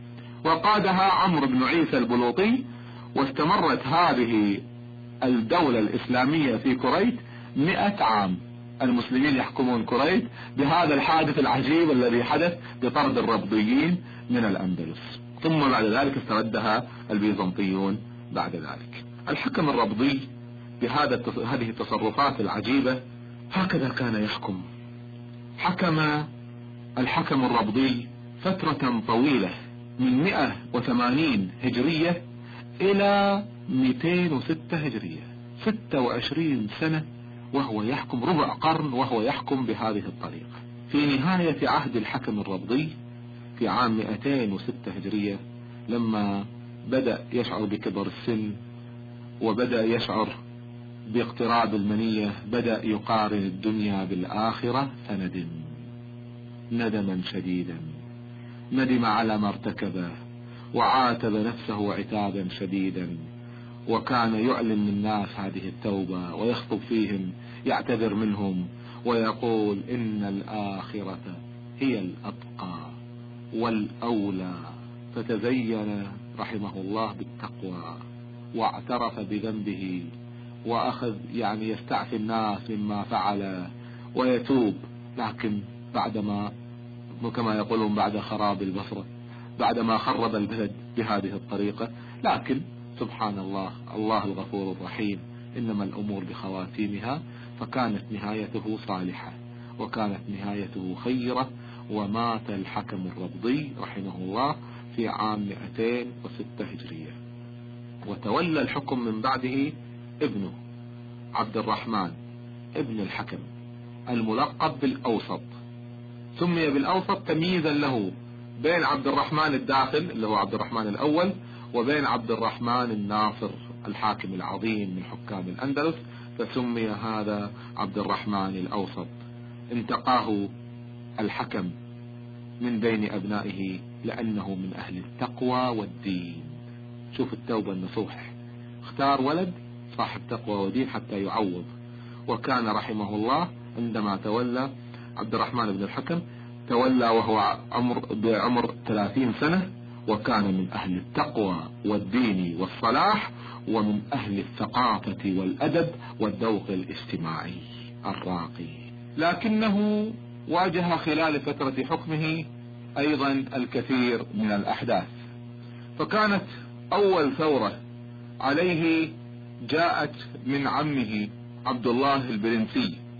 وقادها عمرو بن عيسى البلوطي، واستمرت هذه الدولة الإسلامية في كريت 100 عام. المسلمين يحكمون كريت بهذا الحادث العجيب الذي حدث بطرد الربضيين من الأندلس. ثم بعد ذلك استردها البيزنطيون بعد ذلك. الحكم الربضي هذه التصرفات العجيبة هكذا كان يحكم. حكم الحكم الربضي فترة طويلة من 180 هجرية إلى 206 هجرية، 26 سنة وهو يحكم، ربع قرن وهو يحكم بهذه الطريقة. في نهاية عهد الحكم الربضي في عام 206 هجرية، لما بدأ يشعر بكبر السن وبدأ يشعر باقتراب المنية، بدأ يقارن الدنيا بالآخرة فندم ندما شديدا، ندم على ما ارتكبه وعاتب نفسه عتابا شديدا، وكان يعلن للناس هذه التوبة ويخطب فيهم يعتذر منهم ويقول إن الآخرة هي الأبقى والأولى. فتزين رحمه الله بالتقوى واعترف بذنبه، وأخذ يستعفي الناس مما فعل ويتوب، لكن بعدما كما يقولون بعد خراب البصرة، بعدما خرب البلد بهذه الطريقة. لكن سبحان الله، الله الغفور الرحيم، إنما الأمور بخواتيمها. فكانت نهايته صالحة وكانت نهايته خيرة، ومات الحكم الربضي رحمه الله في عام 206 هجرية، وتولى الحكم من بعده ابنه عبد الرحمن ابن الحكم الملقب بالأوسط. سمي بالأوسط تمييزا له بين عبد الرحمن الداخل اللي هو عبد الرحمن الأول، وبين عبد الرحمن الناصر الحاكم العظيم من حكام الأندلس، فسمي هذا عبد الرحمن الأوسط. انتقاه الحكم من بين أبنائه لأنه من أهل التقوى والدين. شوف التوبة النصوح، اختار ولد صاحب تقوى ودين حتى يعوض. وكان رحمه الله عندما تولى عبد الرحمن بن الحكم تولى وهو بعمر 30 سنة، وكان من أهل التقوى والدين والصلاح، ومن أهل الثقافة والأدب والذوق الاجتماعي الراقي. لكنه واجه خلال فترة حكمه أيضا الكثير من الأحداث. فكانت أول ثورة عليه جاءت من عمه عبد الله البرنسي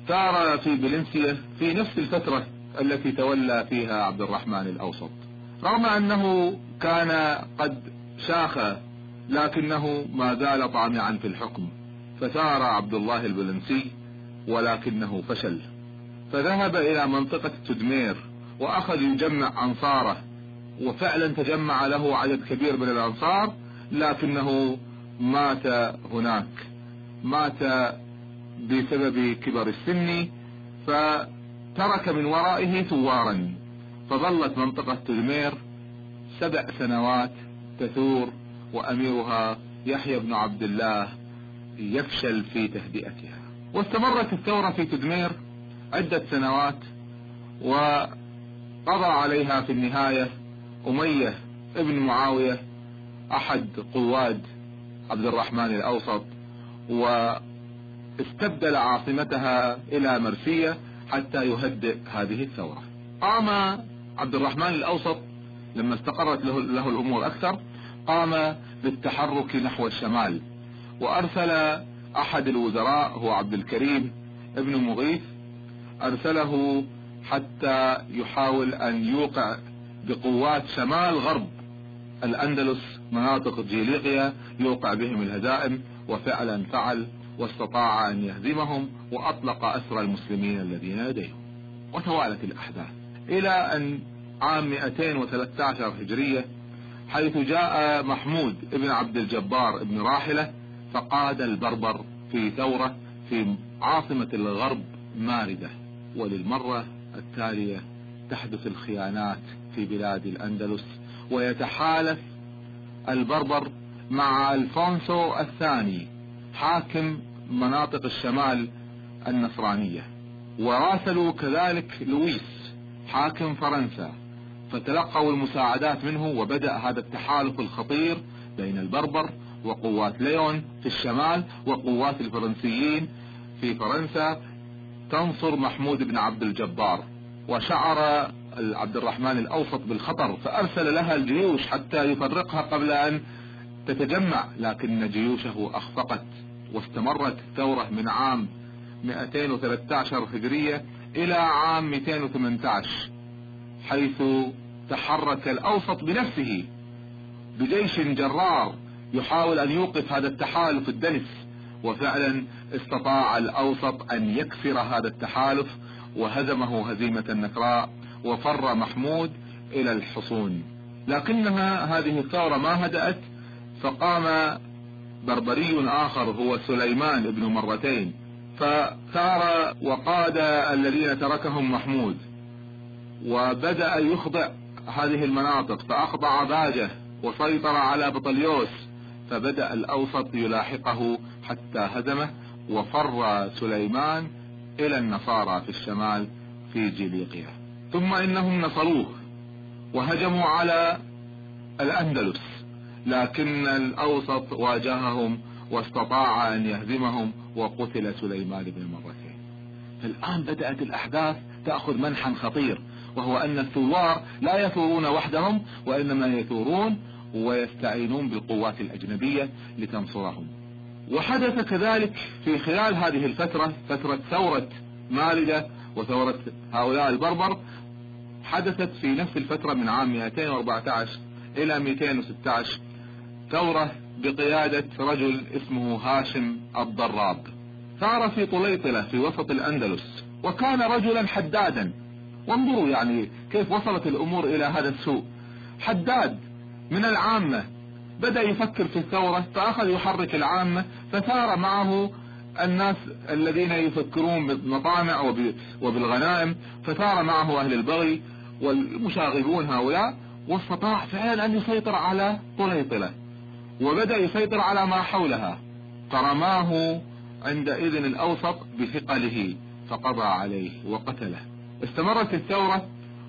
ثار في بلنسية في نفس الفترة التي تولى فيها عبد الرحمن الأوسط، رغم أنه كان قد شاخ لكنه ما زال طامعا في الحكم. فثار عبد الله البلنسي ولكنه فشل، فذهب إلى منطقة تدمير وأخذ يجمع أنصاره، وفعلا تجمع له عدد كبير من الأنصار، لكنه مات هناك، مات بسبب كبر السن، فترك من ورائه ثوارا. فظلت منطقة تدمير 7 سنوات تثور، وأميرها يحيى بن عبد الله يفشل في تهدئتها. واستمرت الثورة في تدمير عدة سنوات، وقضى عليها في النهاية أمية ابن معاوية أحد قواد عبد الرحمن الأوسط، واستبدل عاصمتها إلى مرسية حتى يهدئ هذه الثورة. قام عبد الرحمن الأوسط لما استقرت له الأمور أكثر، قام بالتحرك نحو الشمال، وأرسل أحد الوزراء هو عبد الكريم ابن مغيث، أرسله حتى يحاول أن يوقع بقوات شمال غرب الأندلس مناطق جيليقيا، يوقع بهم الهزائم، وفعلا فعل واستطاع أن يهزمهم وأطلق أسرى المسلمين الذين لديهم. وتوالت الأحداث إلى أن عام 213 هجرية، حيث جاء محمود ابن عبد الجبار ابن راحلة فقاد البربر في ثورة في عاصمة الغرب ماردة. وللمرة التالية تحدث الخيانات في بلاد الأندلس، ويتحالف البربر مع ألفونسو الثاني حاكم مناطق الشمال النصرانية، وراسلوا كذلك لويس حاكم فرنسا، فتلقوا المساعدات منه، وبدأ هذا التحالف الخطير بين البربر وقوات ليون في الشمال وقوات الفرنسيين في فرنسا تنصر محمود بن عبد الجبار. وشعر عبد الرحمن الأوسط بالخطر، فأرسل لها الجيوش حتى يفرقها قبل أن تتجمع، لكن جيوشه أخفقت، واستمرت الثورة من عام 213 هجرية إلى عام 218، حيث تحرك الأوسط بنفسه بجيش جرار يحاول أن يوقف هذا التحالف الدنس، وفعلا استطاع الأوسط أن يكسر هذا التحالف وهزمه هزيمة نكراء، وفر محمود إلى الحصون. لكنها هذه الثورة ما هدأت، فقام بربري آخر هو سليمان ابن مرتين، فثار وقاد الذين تركهم محمود، وبدأ يخضع هذه المناطق، فأخضع باجة وسيطر على بطليوس، فبدأ الأوسط يلاحقه حتى هزمه، وفر سليمان إلى النصارى في الشمال في جيليقيا. ثم إنهم نصروه وهجموا على الأندلس، لكن الأوسط واجههم واستطاع أن يهزمهم، وقتل سليمان بن مرتين. الآن بدأت الأحداث تأخذ منحا خطير، وهو أن الثوار لا يثورون وحدهم، وإنما يثورون ويستعينون بالقوات الأجنبية لتنصرهم. وحدث كذلك في خلال هذه الفترة، فترة ثورة ماردة وثورة هؤلاء البربر، حدثت في نفس الفترة من عام 214 إلى 216 ثورة بقيادة رجل اسمه هاشم الضراب، ثار في طليطلة في وسط الأندلس، وكان رجلا حدادا. وانظروا يعني كيف وصلت الأمور إلى هذا السوء. حداد من العامة بدأ يفكر في الثورة، فأخذ يحرك العامة، فثار معه الناس الذين يفكرون بالمطامع وبالغنائم، فثار معه أهل البغي والمشاغبون هؤلاء، واستطاع فعلا أن يسيطر على طليطلة، وبدأ يسيطر على ما حولها، فرماه عندئذ الأوسط بثقله فقضى عليه وقتله. استمرت الثورة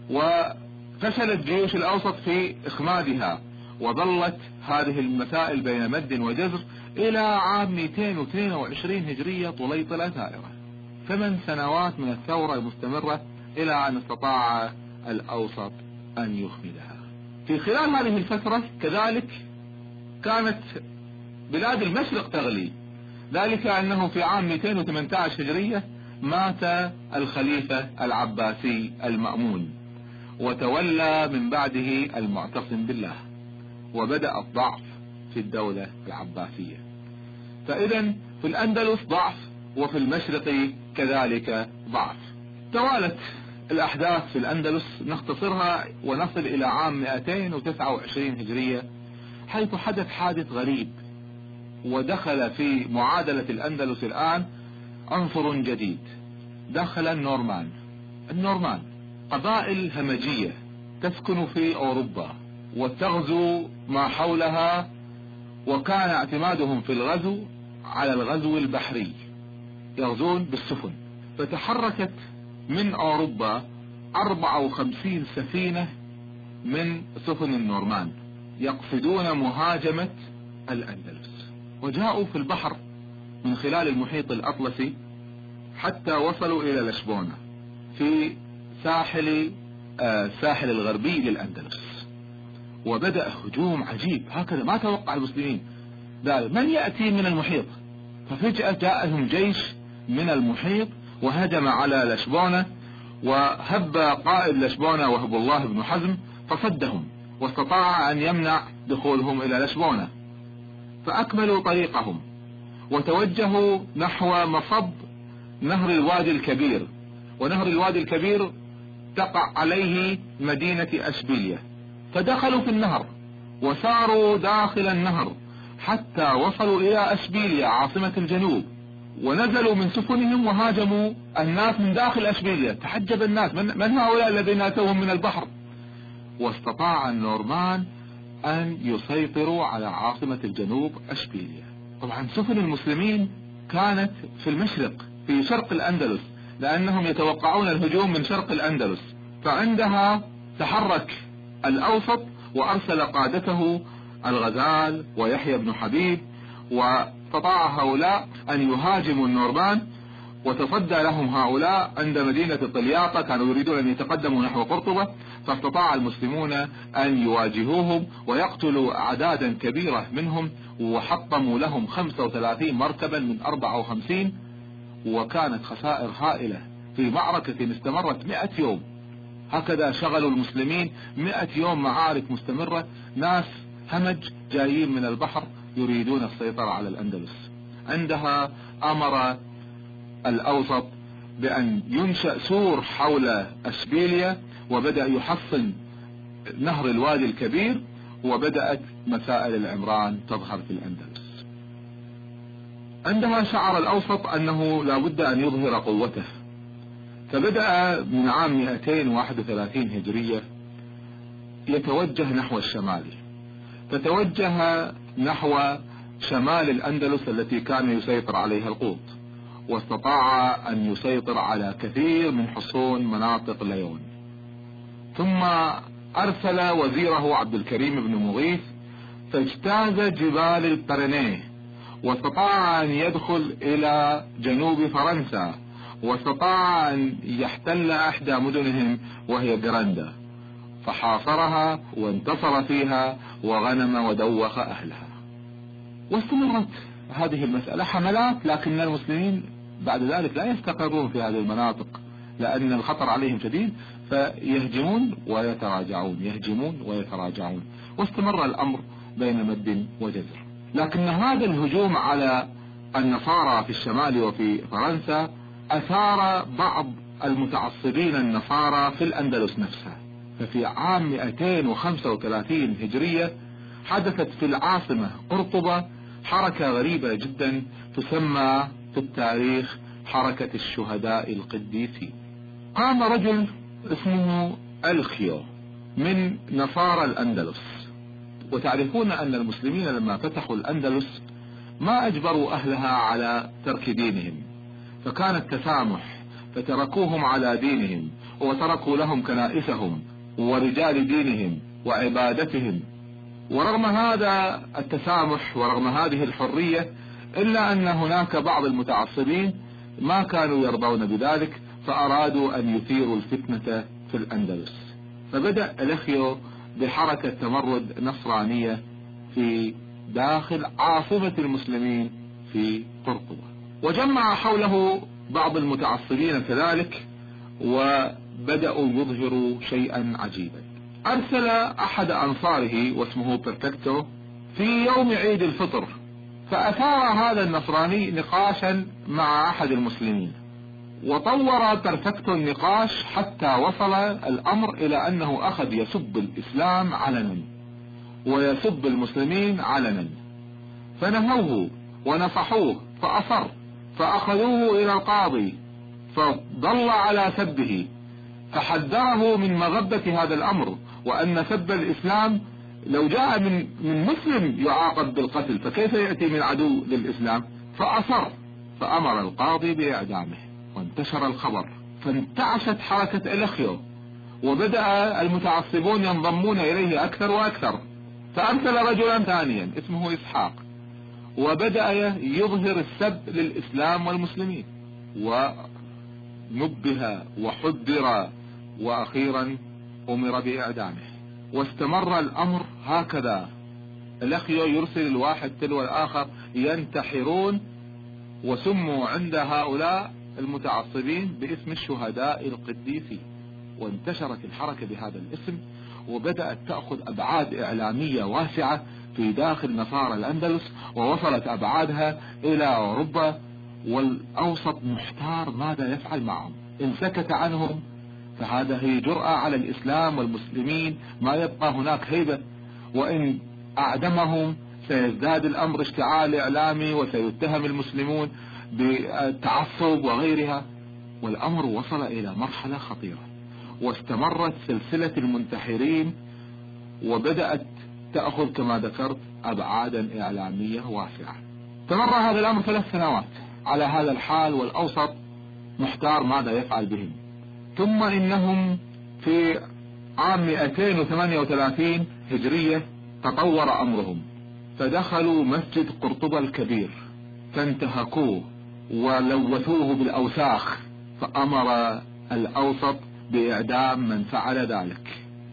وفشلت جيوش الأوسط في إخمادها، وظلت هذه المسائل بين مد وجزر إلى عام 222 هجرية طليطلة ثائرة. 8 سنوات من الثورة المستمرة إلى أن استطاع الأوسط أن يخمدها. في خلال هذه الفترة كذلك كانت بلاد المشرق تغلي، ذلك أنه في عام 218 هجرية مات الخليفة العباسي المأمون، وتولى من بعده المعتصم بالله، وبدأ الضعف في الدولة العباسية. فإذا في الأندلس ضعف، وفي المشرق كذلك ضعف. توالت الأحداث في الأندلس، نختصرها ونصل إلى عام 229 هجرية، حيث حدث حادث غريب، ودخل في معادلة الأندلس الآن عنصر جديد. دخل النورمان قبائل همجية تسكن في أوروبا وتغزو ما حولها، وكان اعتمادهم في الغزو على الغزو البحري، يغزون بالسفن. فتحركت من أوروبا 54 سفينة من سفن النورمان يقصدون مهاجمة الأندلس، وجاءوا في البحر من خلال المحيط الأطلسي حتى وصلوا إلى لشبونة في الساحل الغربي للأندلس. وبدأ هجوم عجيب، هكذا ما توقع المسلمين، من يأتي من المحيط؟ ففجأة جاءهم جيش من المحيط وهجم على لشبونة، وهب قائد لشبونة وهب الله بن حزم فصدهم، واستطاع أن يمنع دخولهم إلى لشبونة. فأكملوا طريقهم وتوجهوا نحو مصب نهر الوادي الكبير، ونهر الوادي الكبير تقع عليه مدينة أشبيلية. فدخلوا في النهر وساروا داخل النهر حتى وصلوا إلى أشبيلية عاصمة الجنوب، ونزلوا من سفنهم وهاجموا الناس من داخل أشبيلية. تحجب الناس، من هؤلاء الذين أتوهم من البحر؟ واستطاع النورمان أن يسيطروا على عاصمة الجنوب أشبيلية. طبعا سفن المسلمين كانت في المشرق، في شرق الأندلس، لأنهم يتوقعون الهجوم من شرق الأندلس. فعندها تحرك الأوسط وأرسل قادته الغزال ويحيى بن حبيب، واستطاع هؤلاء أن يهاجموا النورمان، وتصدى لهم هؤلاء عند مدينة طلياطة، كانوا يريدون أن يتقدموا نحو قرطبة، فاستطاع المسلمون أن يواجهوهم ويقتلوا أعدادا كبيرة منهم، وحطموا لهم 35 مركبا من 54، وكانت خسائر هائلة في معركة استمرت 100 يوم. هكذا شغلوا المسلمين 100 يوم معارك مستمرة، ناس همج جايين من البحر يريدون السيطرة على الأندلس. عندها أمر الأوسط بأن ينشأ سور حول أشبيلية، وبدأ يحصن نهر الوادي الكبير، وبدأت مسائل العمران تظهر في الأندلس. عندها شعر الأوسط أنه لا بد أن يظهر قوته، فبدأ من عام 231 هجرية يتوجه نحو الشمال، فتوجه نحو شمال الأندلس التي كان يسيطر عليها القوط، واستطاع أن يسيطر على كثير من حصون مناطق ليون. ثم أرسل وزيره عبد الكريم بن مغيث فاجتاز جبال البرنيه، واستطاع أن يدخل إلى جنوب فرنسا، واستطاع أن يحتل إحدى مدنهم وهي جراندا، فحاصرها وانتصر فيها وغنم ودوخ أهلها. واستمرت هذه المسألة حملات، لكن المسلمين بعد ذلك لا يستقرون في هذه المناطق لأن الخطر عليهم شديد، فيهجمون ويتراجعون، يهجمون ويتراجعون، واستمر الأمر بين مد وجزر. لكن هذا الهجوم على النصارى في الشمال وفي فرنسا أثار بعض المتعصبين النصارى في الأندلس نفسها. ففي عام 235 هجرية حدثت في العاصمة قرطبة حركة غريبة جدا تسمى في التاريخ حركة الشهداء القديسين. قام رجل اسمه الخيو من نصارى الأندلس، وتعرفون أن المسلمين لما فتحوا الأندلس ما أجبروا أهلها على ترك دينهم، فكان التسامح، فتركوهم على دينهم وتركوا لهم كنائسهم ورجال دينهم وعبادتهم. ورغم هذا التسامح ورغم هذه الحرية، إلا أن هناك بعض المتعصبين ما كانوا يرضون بذلك، فأرادوا أن يثيروا الفتنة في الأندلس. فبدأ الخيو بحركة تمرد نصرانية في داخل عاصمة المسلمين في قرطبة، وجمع حوله بعض المتعصبين كذلك، وبدأوا يظهروا شيئا عجيبا. أرسل أحد أنصاره واسمه بيرفكتو في يوم عيد الفطر، فأثار هذا النصراني نقاشا مع أحد المسلمين، وطور بيرفكتو النقاش حتى وصل الأمر إلى أنه أخذ يسب الإسلام علنا ويسب المسلمين علنا، فنهوه ونصحوه فأصر، فأخذوه إلى القاضي فضل على سبه، فحذره من مغبة هذا الأمر، وأن سب الإسلام لو جاء من مسلم يعاقب بالقتل، فكيف يأتي من عدو للإسلام؟ فأصر، فأمر القاضي بإعدامه، وانتشر الخبر، فانتعشت حركة الأخيو، وبدأ المتعصبون ينضمون إليه أكثر وأكثر، فأرسل رجلا ثانيا اسمه إسحاق، وبدأ يظهر السب للإسلام والمسلمين، ونبه وحذر، وأخيرا أمر بإعدامه. واستمر الأمر هكذا، الأخيو يرسل الواحد تلو الآخر ينتحرون، وسموا عند هؤلاء المتعصبين باسم الشهداء القديسين، وانتشرت الحركة بهذا الاسم، وبدأت تأخذ أبعاد إعلامية واسعة في داخل نصارى الأندلس، ووصلت أبعادها إلى أوروبا، والأوسط محتار ماذا يفعل معهم. إن سكت عنهم فهذه جرأة على الإسلام والمسلمين، ما يبقى هناك هيبة، وإن أعدمهم سيزداد الأمر اشتعال إعلامي، وسيتهم المسلمون بالتعصب وغيرها. والأمر وصل إلى مرحلة خطيرة، واستمرت سلسلة المنتحرين، وبدأت تأخذ كما ذكرت أبعادا إعلامية واسعة. استمر هذا الأمر 3 سنوات على هذا الحال، والأوسط محتار ماذا يفعل بهم. ثم إنهم في عام 238 هجرية تطور أمرهم، فدخلوا مسجد قرطبة الكبير، فانتهكوه ولوثوه بالأوساخ، فأمر الأوسط بإعدام من فعل ذلك.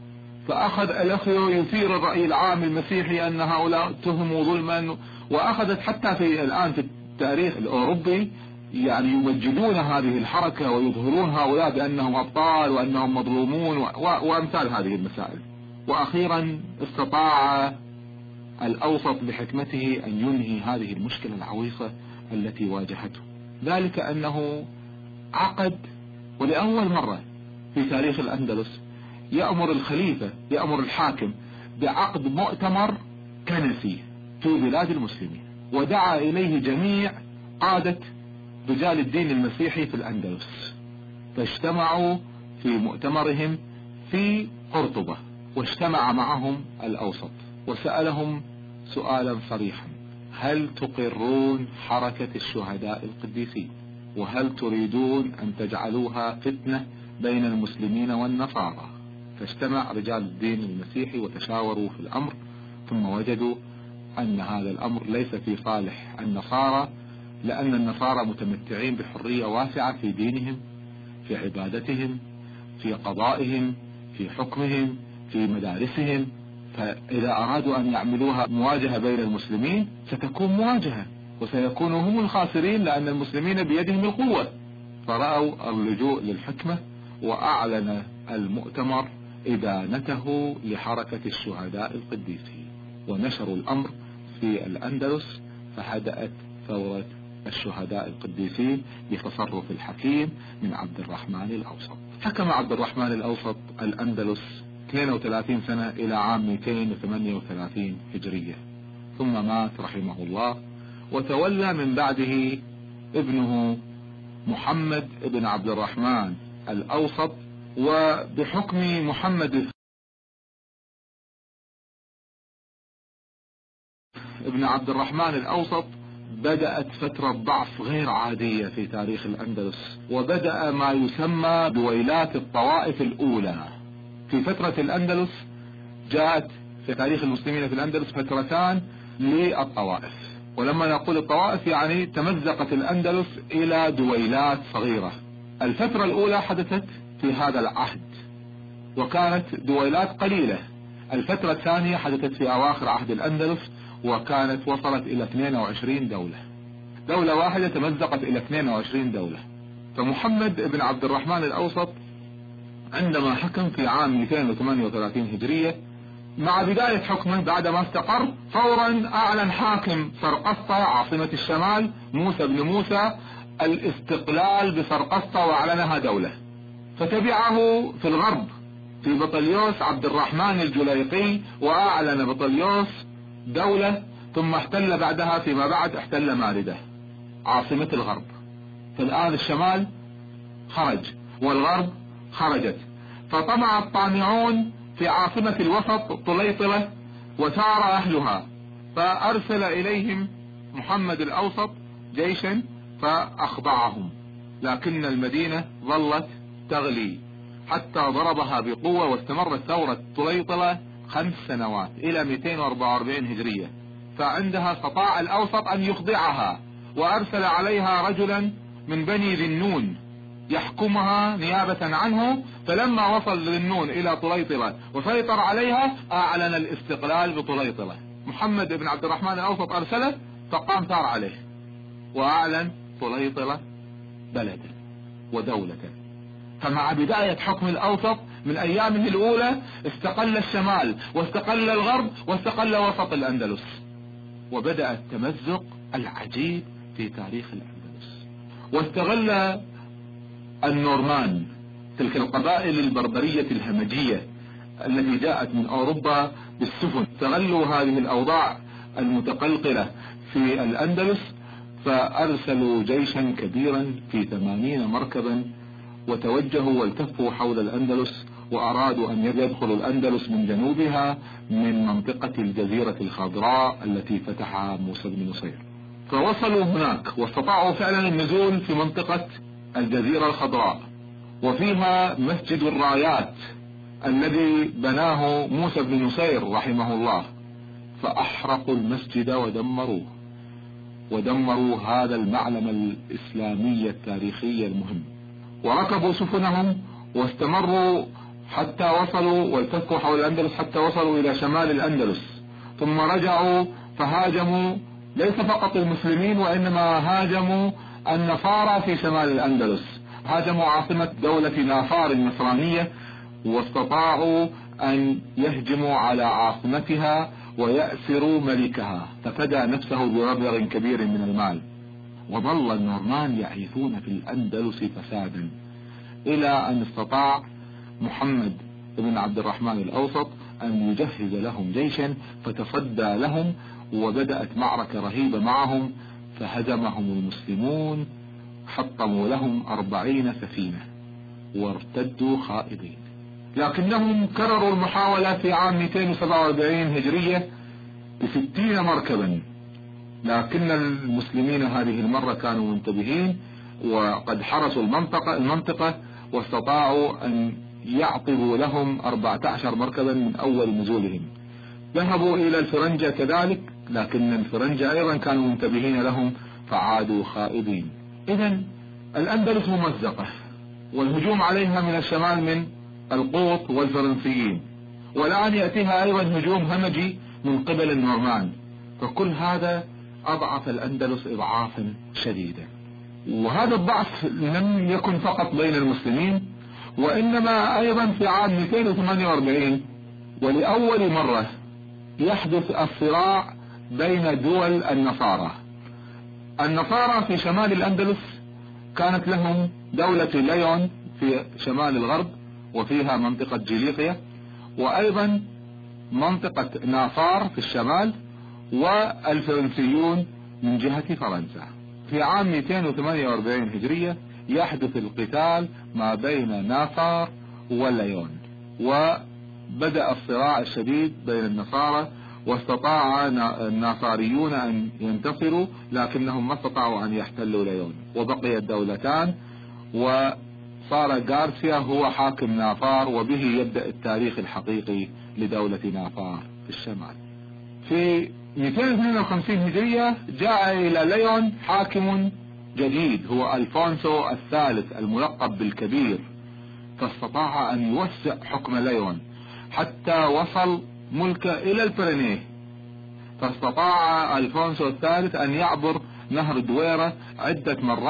فأخذ الأخيو يثير الرأي العام المسيحي أن هؤلاء اتهموا ظلما، وأخذت حتى في الآن في التاريخ الأوروبي يعني يمجدون هذه الحركة، ويظهرون هؤلاء بأنهم أبطال وأنهم مظلومون وأمثال هذه المسائل. وأخيرا استطاع الأوسط بحكمته أن ينهي هذه المشكلة العويصة التي واجهته، ذلك أنه عقد، ولأول مرة في تاريخ الأندلس يأمر الخليفة، يأمر الحاكم بعقد مؤتمر كنسي في بلاد المسلمين، ودعا إليه جميع قادة رجال الدين المسيحي في الأندلس، فاجتمعوا في مؤتمرهم في قرطبة، واجتمع معهم الأوسط وسألهم سؤالا صريحا: هل تقرون حركة الشهداء القديسين؟ وهل تريدون أن تجعلوها فتنة بين المسلمين والنصارى؟ فاجتمع رجال الدين المسيحي وتشاوروا في الأمر، ثم وجدوا أن هذا الأمر ليس في صالح النصارى، لأن النصارى متمتعين بحرية واسعة في دينهم، في عبادتهم، في قضائهم، في حكمهم، في مدارسهم، فإذا أرادوا أن يعملوها مواجهة بين المسلمين ستكون مواجهة، وسيكونوا هم الخاسرين لأن المسلمين بيدهم القوة. فرأوا اللجوء للحكمة، وأعلن المؤتمر إدانته لحركة الشهداء القديسين، ونشروا الأمر في الأندلس، فهدأت ثورة الشهداء القديسين بتصرف الحكيم من عبد الرحمن الأوسط. حكم عبد الرحمن الأوسط الأندلس 32 سنة إلى عام 238 هجرية، ثم مات رحمه الله، وتولى من بعده ابنه محمد بن عبد الرحمن الأوسط. وبحكم محمد ابن عبد الرحمن الأوسط بدأت فترة ضعف غير عادية في تاريخ الأندلس، وبدأ ما يسمى دويلات الطوائف الأولى. في فترة الأندلس جاءت في تاريخ المسلمين في الأندلس فترتان للطوائف، ولما نقول الطوائف يعني تمزقت الأندلس إلى دويلات صغيرة. الفترة الأولى حدثت في هذا العهد وكانت دويلات قليلة. الفترة الثانية حدثت في أواخر عهد الأندلس، وكانت وصلت إلى 22 دولة. دولة واحدة تمزقت إلى 22 دولة. فمحمد بن عبد الرحمن الأوسط عندما حكم في عام 238 هجرية، مع بداية حكمه بعدما استقر فورا أعلن حاكم سرقسطة عاصمة الشمال موسى بن موسى الاستقلال بسرقسطة وأعلنها دولة. فتبعه في الغرب في بطليوس عبد الرحمن الجليقي وأعلن بطليوس دولة، ثم احتل بعدها فيما بعد احتل ماردة عاصمة الغرب. فالآن الشمال خرج والغرب خرجت، فطمع الطامعون في عاصمة الوسط طليطلة وثار أهلها، فأرسل إليهم محمد الأوسط جيشا فأخضعهم، لكن المدينة ظلت تغلي حتى ضربها بقوة، واستمرت ثورة طليطلة 5 سنوات إلى 244 هجرية. فعندها استطاع الأوسط أن يخضعها، وأرسل عليها رجلا من بني ذي النون يحكمها نيابة عنه. فلما وصل ذي النون إلى طليطلة وسيطر عليها أعلن الاستقلال بطليطلة. محمد بن عبد الرحمن الأوسط أرسله فقام ثار عليه وأعلن طليطلة بلدا ودولة. فمع بداية حكم الأوسط من أيامه الأولى استقل الشمال واستقل الغرب واستقل وسط الأندلس، وبدأ التمزق العجيب في تاريخ الأندلس. واستغل النورمان تلك القبائل البربرية الهمجية التي جاءت من أوروبا بالسفن، استغلوا هذه الأوضاع المتقلقلة في الأندلس، فأرسلوا جيشا كبيرا في 80 مركبا وتوجهوا والتفوا حول الأندلس، وأرادوا أن يدخلوا الأندلس من جنوبها من منطقة الجزيرة الخضراء التي فتحها موسى بن نصير. فوصلوا هناك واستطاعوا فعلا النزول في منطقة الجزيرة الخضراء، وفيها مسجد الرايات الذي بناه موسى بن نصير رحمه الله. فأحرقوا المسجد ودمروا هذا المعلم الإسلامي التاريخي المهم، وركبوا سفنهم واستمروا حتى وصلوا والتفوا حول الأندلس حتى وصلوا إلى شمال الأندلس، ثم رجعوا فهاجموا ليس فقط المسلمين وإنما هاجموا النصارى في شمال الأندلس، هاجموا عاصمة دولة نافار النصرانية، واستطاعوا أن يهجموا على عاصمتها ويأسروا ملكها، ففدى نفسه بمبلغ كبير من المال. وظل النورمان يعيثون في الأندلس فسادا إلى أن استطاع محمد بن عبد الرحمن الأوسط أن يجهز لهم جيشا فتصدى لهم، وبدأت معركة رهيبة معهم، فهزمهم المسلمون، حطموا لهم 40 سفينة وارتدوا خائبين. لكنهم كرروا المحاولة في عام 247 هجرية ب60 مركبا، لكن المسلمين هذه المرة كانوا منتبهين وقد حرسوا المنطقة واستطاعوا أن يعطبوا لهم 14 مركبا من أول نزولهم. ذهبوا إلى الفرنجة كذلك، لكن الفرنجة أيضا كانوا منتبهين لهم فعادوا خائبين. إذن الأندلس ممزقة، والهجوم عليها من الشمال من القوط والفرنسيين، والآن يأتيها أيضا هجوم همجي من قبل النورمان، فكل هذا أضعف الأندلس إضعافا شديدا. وهذا الضعف لم يكن فقط بين المسلمين، وإنما أيضا في عام 248 ولأول مرة يحدث الصراع بين دول النصارى. النصارى في شمال الأندلس كانت لهم دولة ليون في شمال الغرب وفيها منطقة جيليقيا، وأيضا منطقة نافار في الشمال، والفرنسيون من جهة فرنسا. في عام 248 هجرية يحدث القتال ما بين نافار وليون، وبدأ الصراع الشديد بين النصارى، واستطاع الناصاريون أن ينتصروا، لكنهم ما استطاعوا أن يحتلوا ليون، وبقي الدولتان، وصار غارسيا هو حاكم نافار، وبه يبدأ التاريخ الحقيقي لدولة نافار في الشمال. في 252 هجرية جاء إلى ليون حاكم جديد هو ألفونسو الثالث الملقب بالكبير، فاستطاع أن يوسع حكم ليون حتى وصل ملكه إلى البرينيه. فاستطاع ألفونسو الثالث أن يعبر نهر دويرة عدة مرات،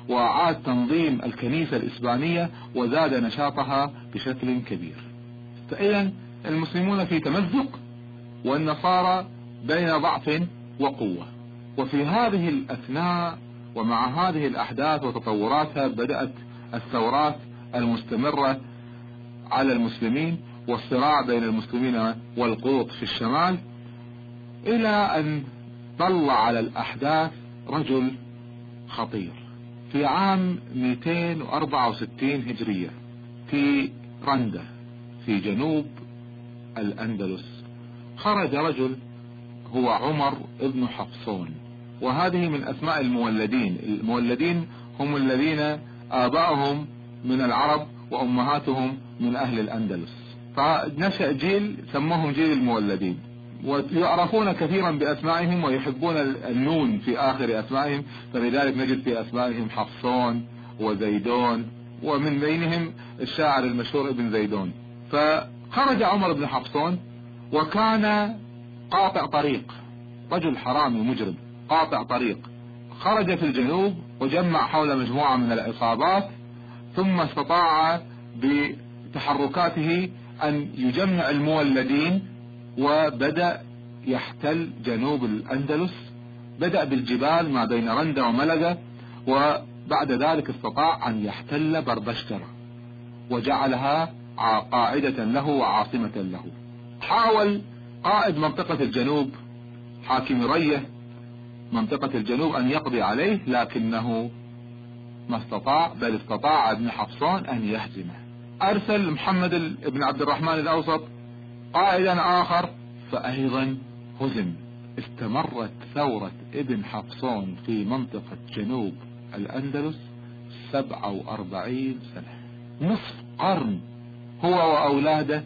وأعاد تنظيم الكنيسة الإسبانية وزاد نشاطها بشكل كبير. فإذا المسلمون في تمزق والنصارى بين ضعف وقوة. وفي هذه الأثناء ومع هذه الأحداث وتطوراتها بدأت الثورات المستمرة على المسلمين والصراع بين المسلمين والقوط في الشمال، إلى أن طلع على الأحداث رجل خطير. في عام 264 هجرية في رندا في جنوب الأندلس خرج رجل هو عمر ابن حفصون، وهذه من أسماء المولدين. المولدين هم الذين آباؤهم من العرب وأمهاتهم من أهل الأندلس، فنشأ جيل سموهم جيل المولدين، ويعرفون كثيرا بأسمائهم ويحبون النون في آخر أسمائهم، فلذلك نجد في أسمائهم حفصون وزيدون، ومن بينهم الشاعر المشهور ابن زيدون. فخرج عمر بن حفصون وكان قاطع طريق، رجل حرامي مجرم قاطع طريق، خرج في الجنوب وجمع حول مجموعة من العصابات، ثم استطاع بتحركاته أن يجمع المولدين وبدأ يحتل جنوب الأندلس. بدأ بالجبال ما بين رندا وملقا، وبعد ذلك استطاع أن يحتل بربشترة وجعلها قاعدة له وعاصمة له. حاول قائد منطقة الجنوب حاكم ريه منطقة الجنوب أن يقضي عليه، لكنه ما استطاع، بل استطاع ابن حفصون أن يهزمه. أرسل محمد بن عبد الرحمن الأوسط قائدا آخر فأيضا هزم. استمرت ثورة ابن حفصون في منطقة جنوب الأندلس 47 سنة، نصف قرن هو وأولاده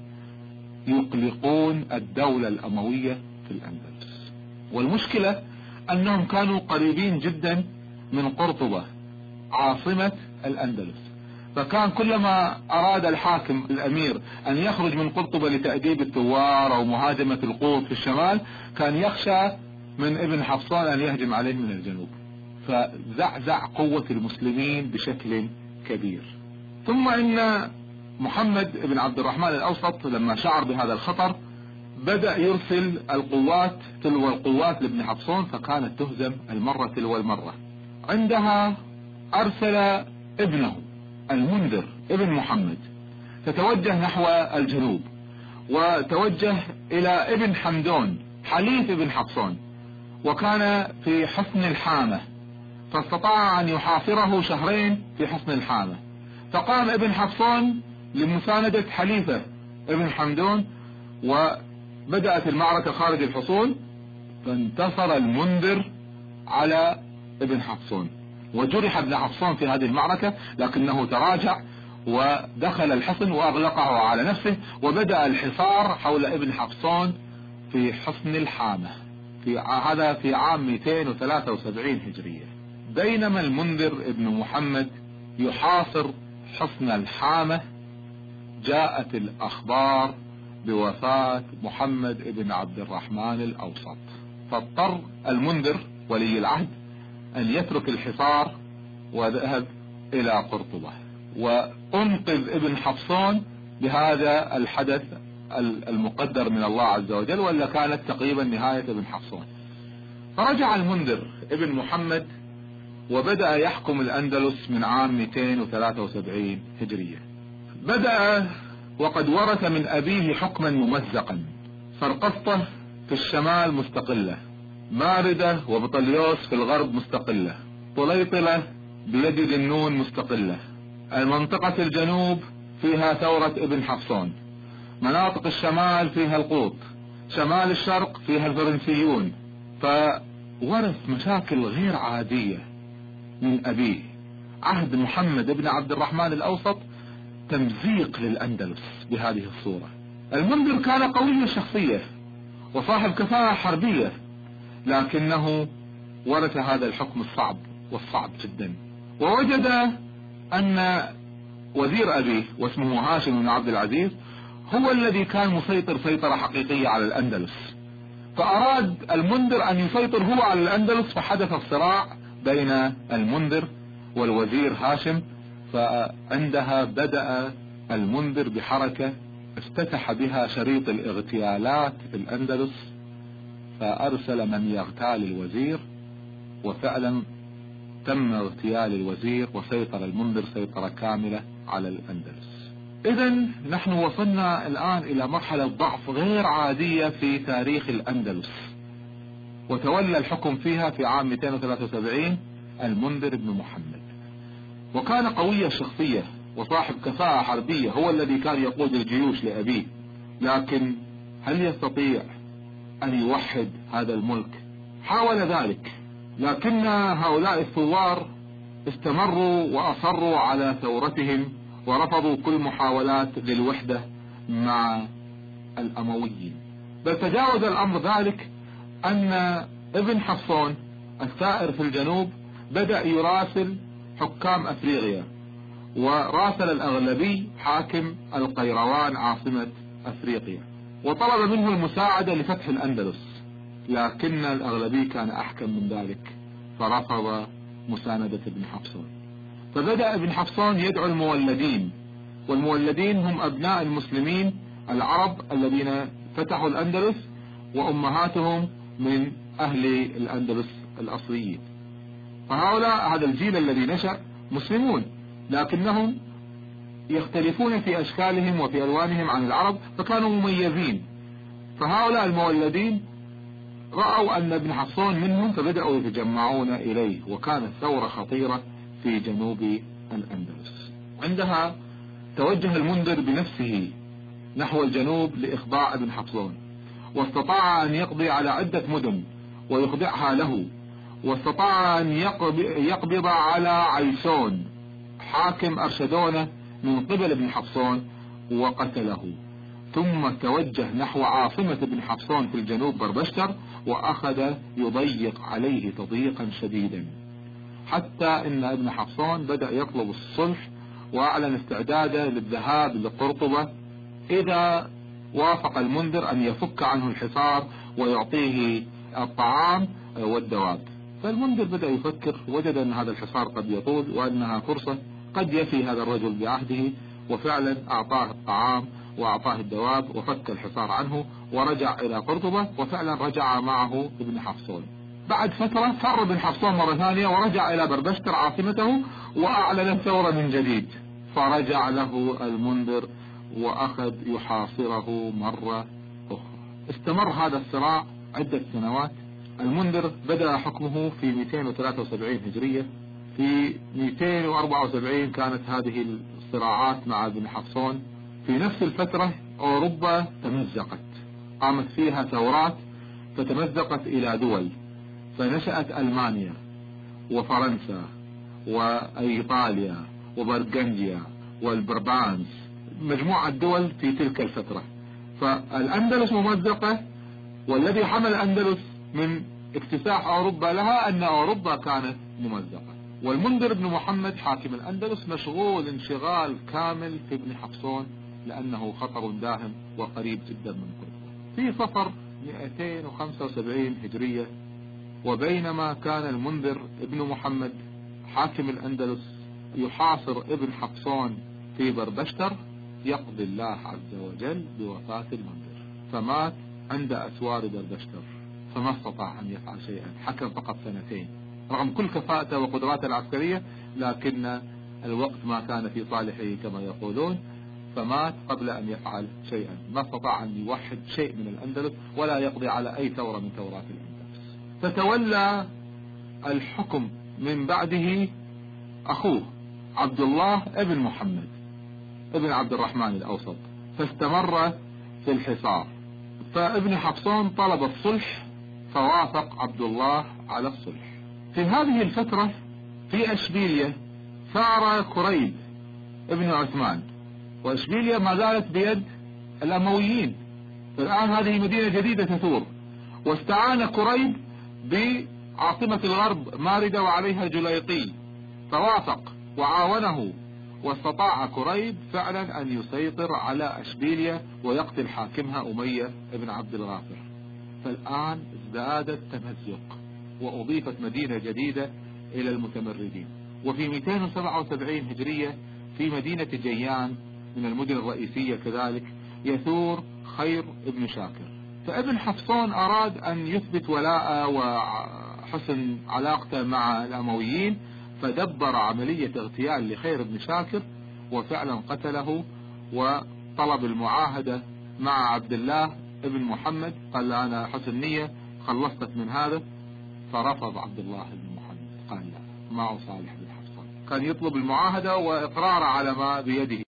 يقلقون الدولة الأموية في الأندلس. والمشكلة أنهم كانوا قريبين جدا من قرطبة عاصمة الأندلس، فكان كلما أراد الحاكم الأمير أن يخرج من قرطبة لتأديب الثوار أو مهاجمة القوط في الشمال كان يخشى من ابن حفصون أن يهجم عليه من الجنوب، فزعزع قوة المسلمين بشكل كبير. ثم إن محمد بن عبد الرحمن الأوسط لما شعر بهذا الخطر بدأ يرسل القوات تلو القوات لابن حفصون، فكانت تهزم المرة تلو المرة. عندها أرسل ابنه المنذر ابن محمد، فتوجه نحو الجنوب وتوجه إلى ابن حمدون حليف ابن حفصون، وكان في حصن الحامة، فاستطاع أن يحاصره شهرين في حصن الحامة. فقام ابن حفصون لمساندة حليفه ابن حمدون، وبدأت المعركة خارج الحصون، فانتصر المنذر على ابن حفصون، وجرح ابن حفصون في هذه المعركة، لكنه تراجع ودخل الحصن وأغلقه على نفسه، وبدأ الحصار حول ابن حفصون في حصن الحامة. هذا في عام 273 هجرية. بينما المنذر ابن محمد يحاصر حصن الحامة جاءت الأخبار بوفاة محمد ابن عبد الرحمن الأوسط، فاضطر المنذر ولي العهد أن يترك الحصار وذهب إلى قرطبة وأنقذ ابن حفصون بهذا الحدث المقدر من الله عز وجل، ولا كانت تقريبا نهاية ابن حفصون. فرجع المنذر ابن محمد وبدأ يحكم الأندلس من عام 273 هجرية. بدأ وقد ورث من أبيه حكما ممزقا. فرقسطة في الشمال مستقلة، ماردة وبطليوس في الغرب مستقلة، طليطلة بيد النون مستقلة، المنطقة الجنوب فيها ثورة ابن حفصون، مناطق الشمال فيها القوط، شمال الشرق فيها الفرنسيون. فورث مشاكل غير عادية من أبيه. عهد محمد بن عبد الرحمن الأوسط تمزيق للأندلس بهذه الصورة. المنذر كان قوي الشخصية وصاحب كفاءة حربية، لكنه ورث هذا الحكم الصعب والصعب جدا، ووجد أن وزير أبيه واسمه هاشم بن عبد العزيز هو الذي كان مسيطر سيطرة حقيقية على الأندلس، فأراد المنذر أن يسيطر هو على الأندلس، فحدث الصراع بين المنذر والوزير هاشم. فعندها بدأ المنذر بحركة افتتح بها شريط الاغتيالات في الأندلس، فأرسل من يغتال الوزير، وفعلا تم اغتيال الوزير وسيطر المنذر سيطرة كاملة على الأندلس. إذا نحن وصلنا الآن إلى مرحلة ضعف غير عادية في تاريخ الأندلس، وتولى الحكم فيها في عام 273 المنذر بن محمد، وكان قوي الشخصية وصاحب كفاءة حربية، هو الذي كان يقود الجيوش لأبيه. لكن هل يستطيع أن يوحد هذا الملك؟ حاول ذلك، لكن هؤلاء الثوار استمروا وأصروا على ثورتهم ورفضوا كل محاولات للوحدة مع الأمويين. بل تجاوز الأمر ذلك أن ابن حفصون الثائر في الجنوب بدأ يراسل حكام أفريقيا، وراسل الأغلبي حاكم القيروان عاصمة أفريقيا، وطلب منه المساعدة لفتح الأندلس، لكن الأغلبي كان أحكم من ذلك فرفض مساندة ابن حفصون. فبدأ ابن حفصون يدعو المولدين، والمولدين هم أبناء المسلمين العرب الذين فتحوا الأندلس، وأمهاتهم من أهل الأندلس الأصليين. فهؤلاء هذا الجيل الذي نشأ مسلمون، لكنهم يختلفون في أشكالهم وفي ألوانهم عن العرب، فكانوا مميزين. فهؤلاء المولدين رأوا أن ابن حفصون منهم، فبدأوا يتجمعون إليه، وكانت ثورة خطيرة في جنوب الأندلس. عندها توجه المنذر بنفسه نحو الجنوب لإخضاع ابن حفصون، واستطاع أن يقضي على عدة مدن ويخضعها له، واستطاع أن يقبض على عيسون حاكم أرشدونة من قبل ابن حفصون وقتله. ثم توجه نحو عاصمة ابن حفصون في الجنوب بربشتر، وأخذ يضيق عليه تضييقا شديدا، حتى إن ابن حفصون بدأ يطلب الصلح، وأعلن استعداده للذهاب لقرطبة إذا وافق المنذر أن يفك عنه الحصار ويعطيه الطعام والدواب. فالمنذر بدأ يفكر، وجد أن هذا الحصار قد يطول وأنها فرصة قد يفي هذا الرجل بعهده، وفعلا أعطاه الطعام وأعطاه الدواب وفك الحصار عنه ورجع إلى قرطبة، وفعلا رجع معه ابن حفصون. بعد فترة فر ابن حفصون مرة ثانية ورجع إلى بربشتر عاصمته وأعلن الثورة من جديد، فرجع له المنذر وأخذ يحاصره مرة أخرى. استمر هذا الصراع عدة سنوات. المنذر بدأ حكمه في 273 هجرية. في 274 كانت هذه الصراعات مع ابن حفصون. في نفس الفترة أوروبا تمزقت، قامت فيها ثورات فتمزقت إلى دول، فنشأت ألمانيا وفرنسا وإيطاليا وبرغنجيا والبربانس، مجموعة دول في تلك الفترة. فالأندلس ممزقة، والذي حمل الأندلس من اكتساح أوروبا لها أن أوروبا كانت ممزقة. والمنذر بن محمد حاكم الأندلس مشغول انشغال كامل في ابن حفصون، لأنه خطر داهم وقريب جدا من قرطبة. في صفر 275 هجرية، وبينما كان المنذر ابن محمد حاكم الأندلس يحاصر ابن حفصون في بربشتر، يقضي الله عز وجل بوفاة المنذر، فمات عند أسوار بربشتر، فما استطاع أن يفعل شيئا. حكم فقط 2 رغم كل كفاءته وقدراته العسكرية، لكن الوقت ما كان في صالحه كما يقولون، فمات قبل أن يفعل شيئا. ما استطاع أن يوحد شيء من الأندلس ولا يقضي على أي ثورة من ثورات الأندلس. فتولى الحكم من بعده أخوه عبد الله ابن محمد ابن عبد الرحمن الأوسط، فاستمر في الحصار. فابن حفصون طلب الصلح، فوافق عبد الله على الصلح. في هذه الفترة في أشبيلية ثار كريب ابن عثمان، وأشبيلية ما زالت بيد الأمويين، فالآن هذه مدينة جديدة تثور. واستعان كريب بعاصمة الغرب ماردة وعليها جليطي، فوافق وعاونه، واستطاع كريب فعلا أن يسيطر على أشبيلية ويقتل حاكمها أمية ابن عبد الغافر. فالآن ازداد التمزق، وأضيفت مدينة جديدة إلى المتمردين. وفي 277 هجرية في مدينة جيان من المدن الرئيسية كذلك يثور خير ابن شاكر. فابن حفصون أراد أن يثبت ولاءه وحسن علاقته مع الأمويين، فدبر عملية اغتيال لخير ابن شاكر وفعلا قتله، وطلب المعاهدة مع عبد الله ابن محمد، قال له أنا حسن نية خلصتك من هذا، فرفض عبد الله بن محمد، قال لا، ما أصالح بن حفصون، كان يطلب المعاهدة وإقرار على ما بيده.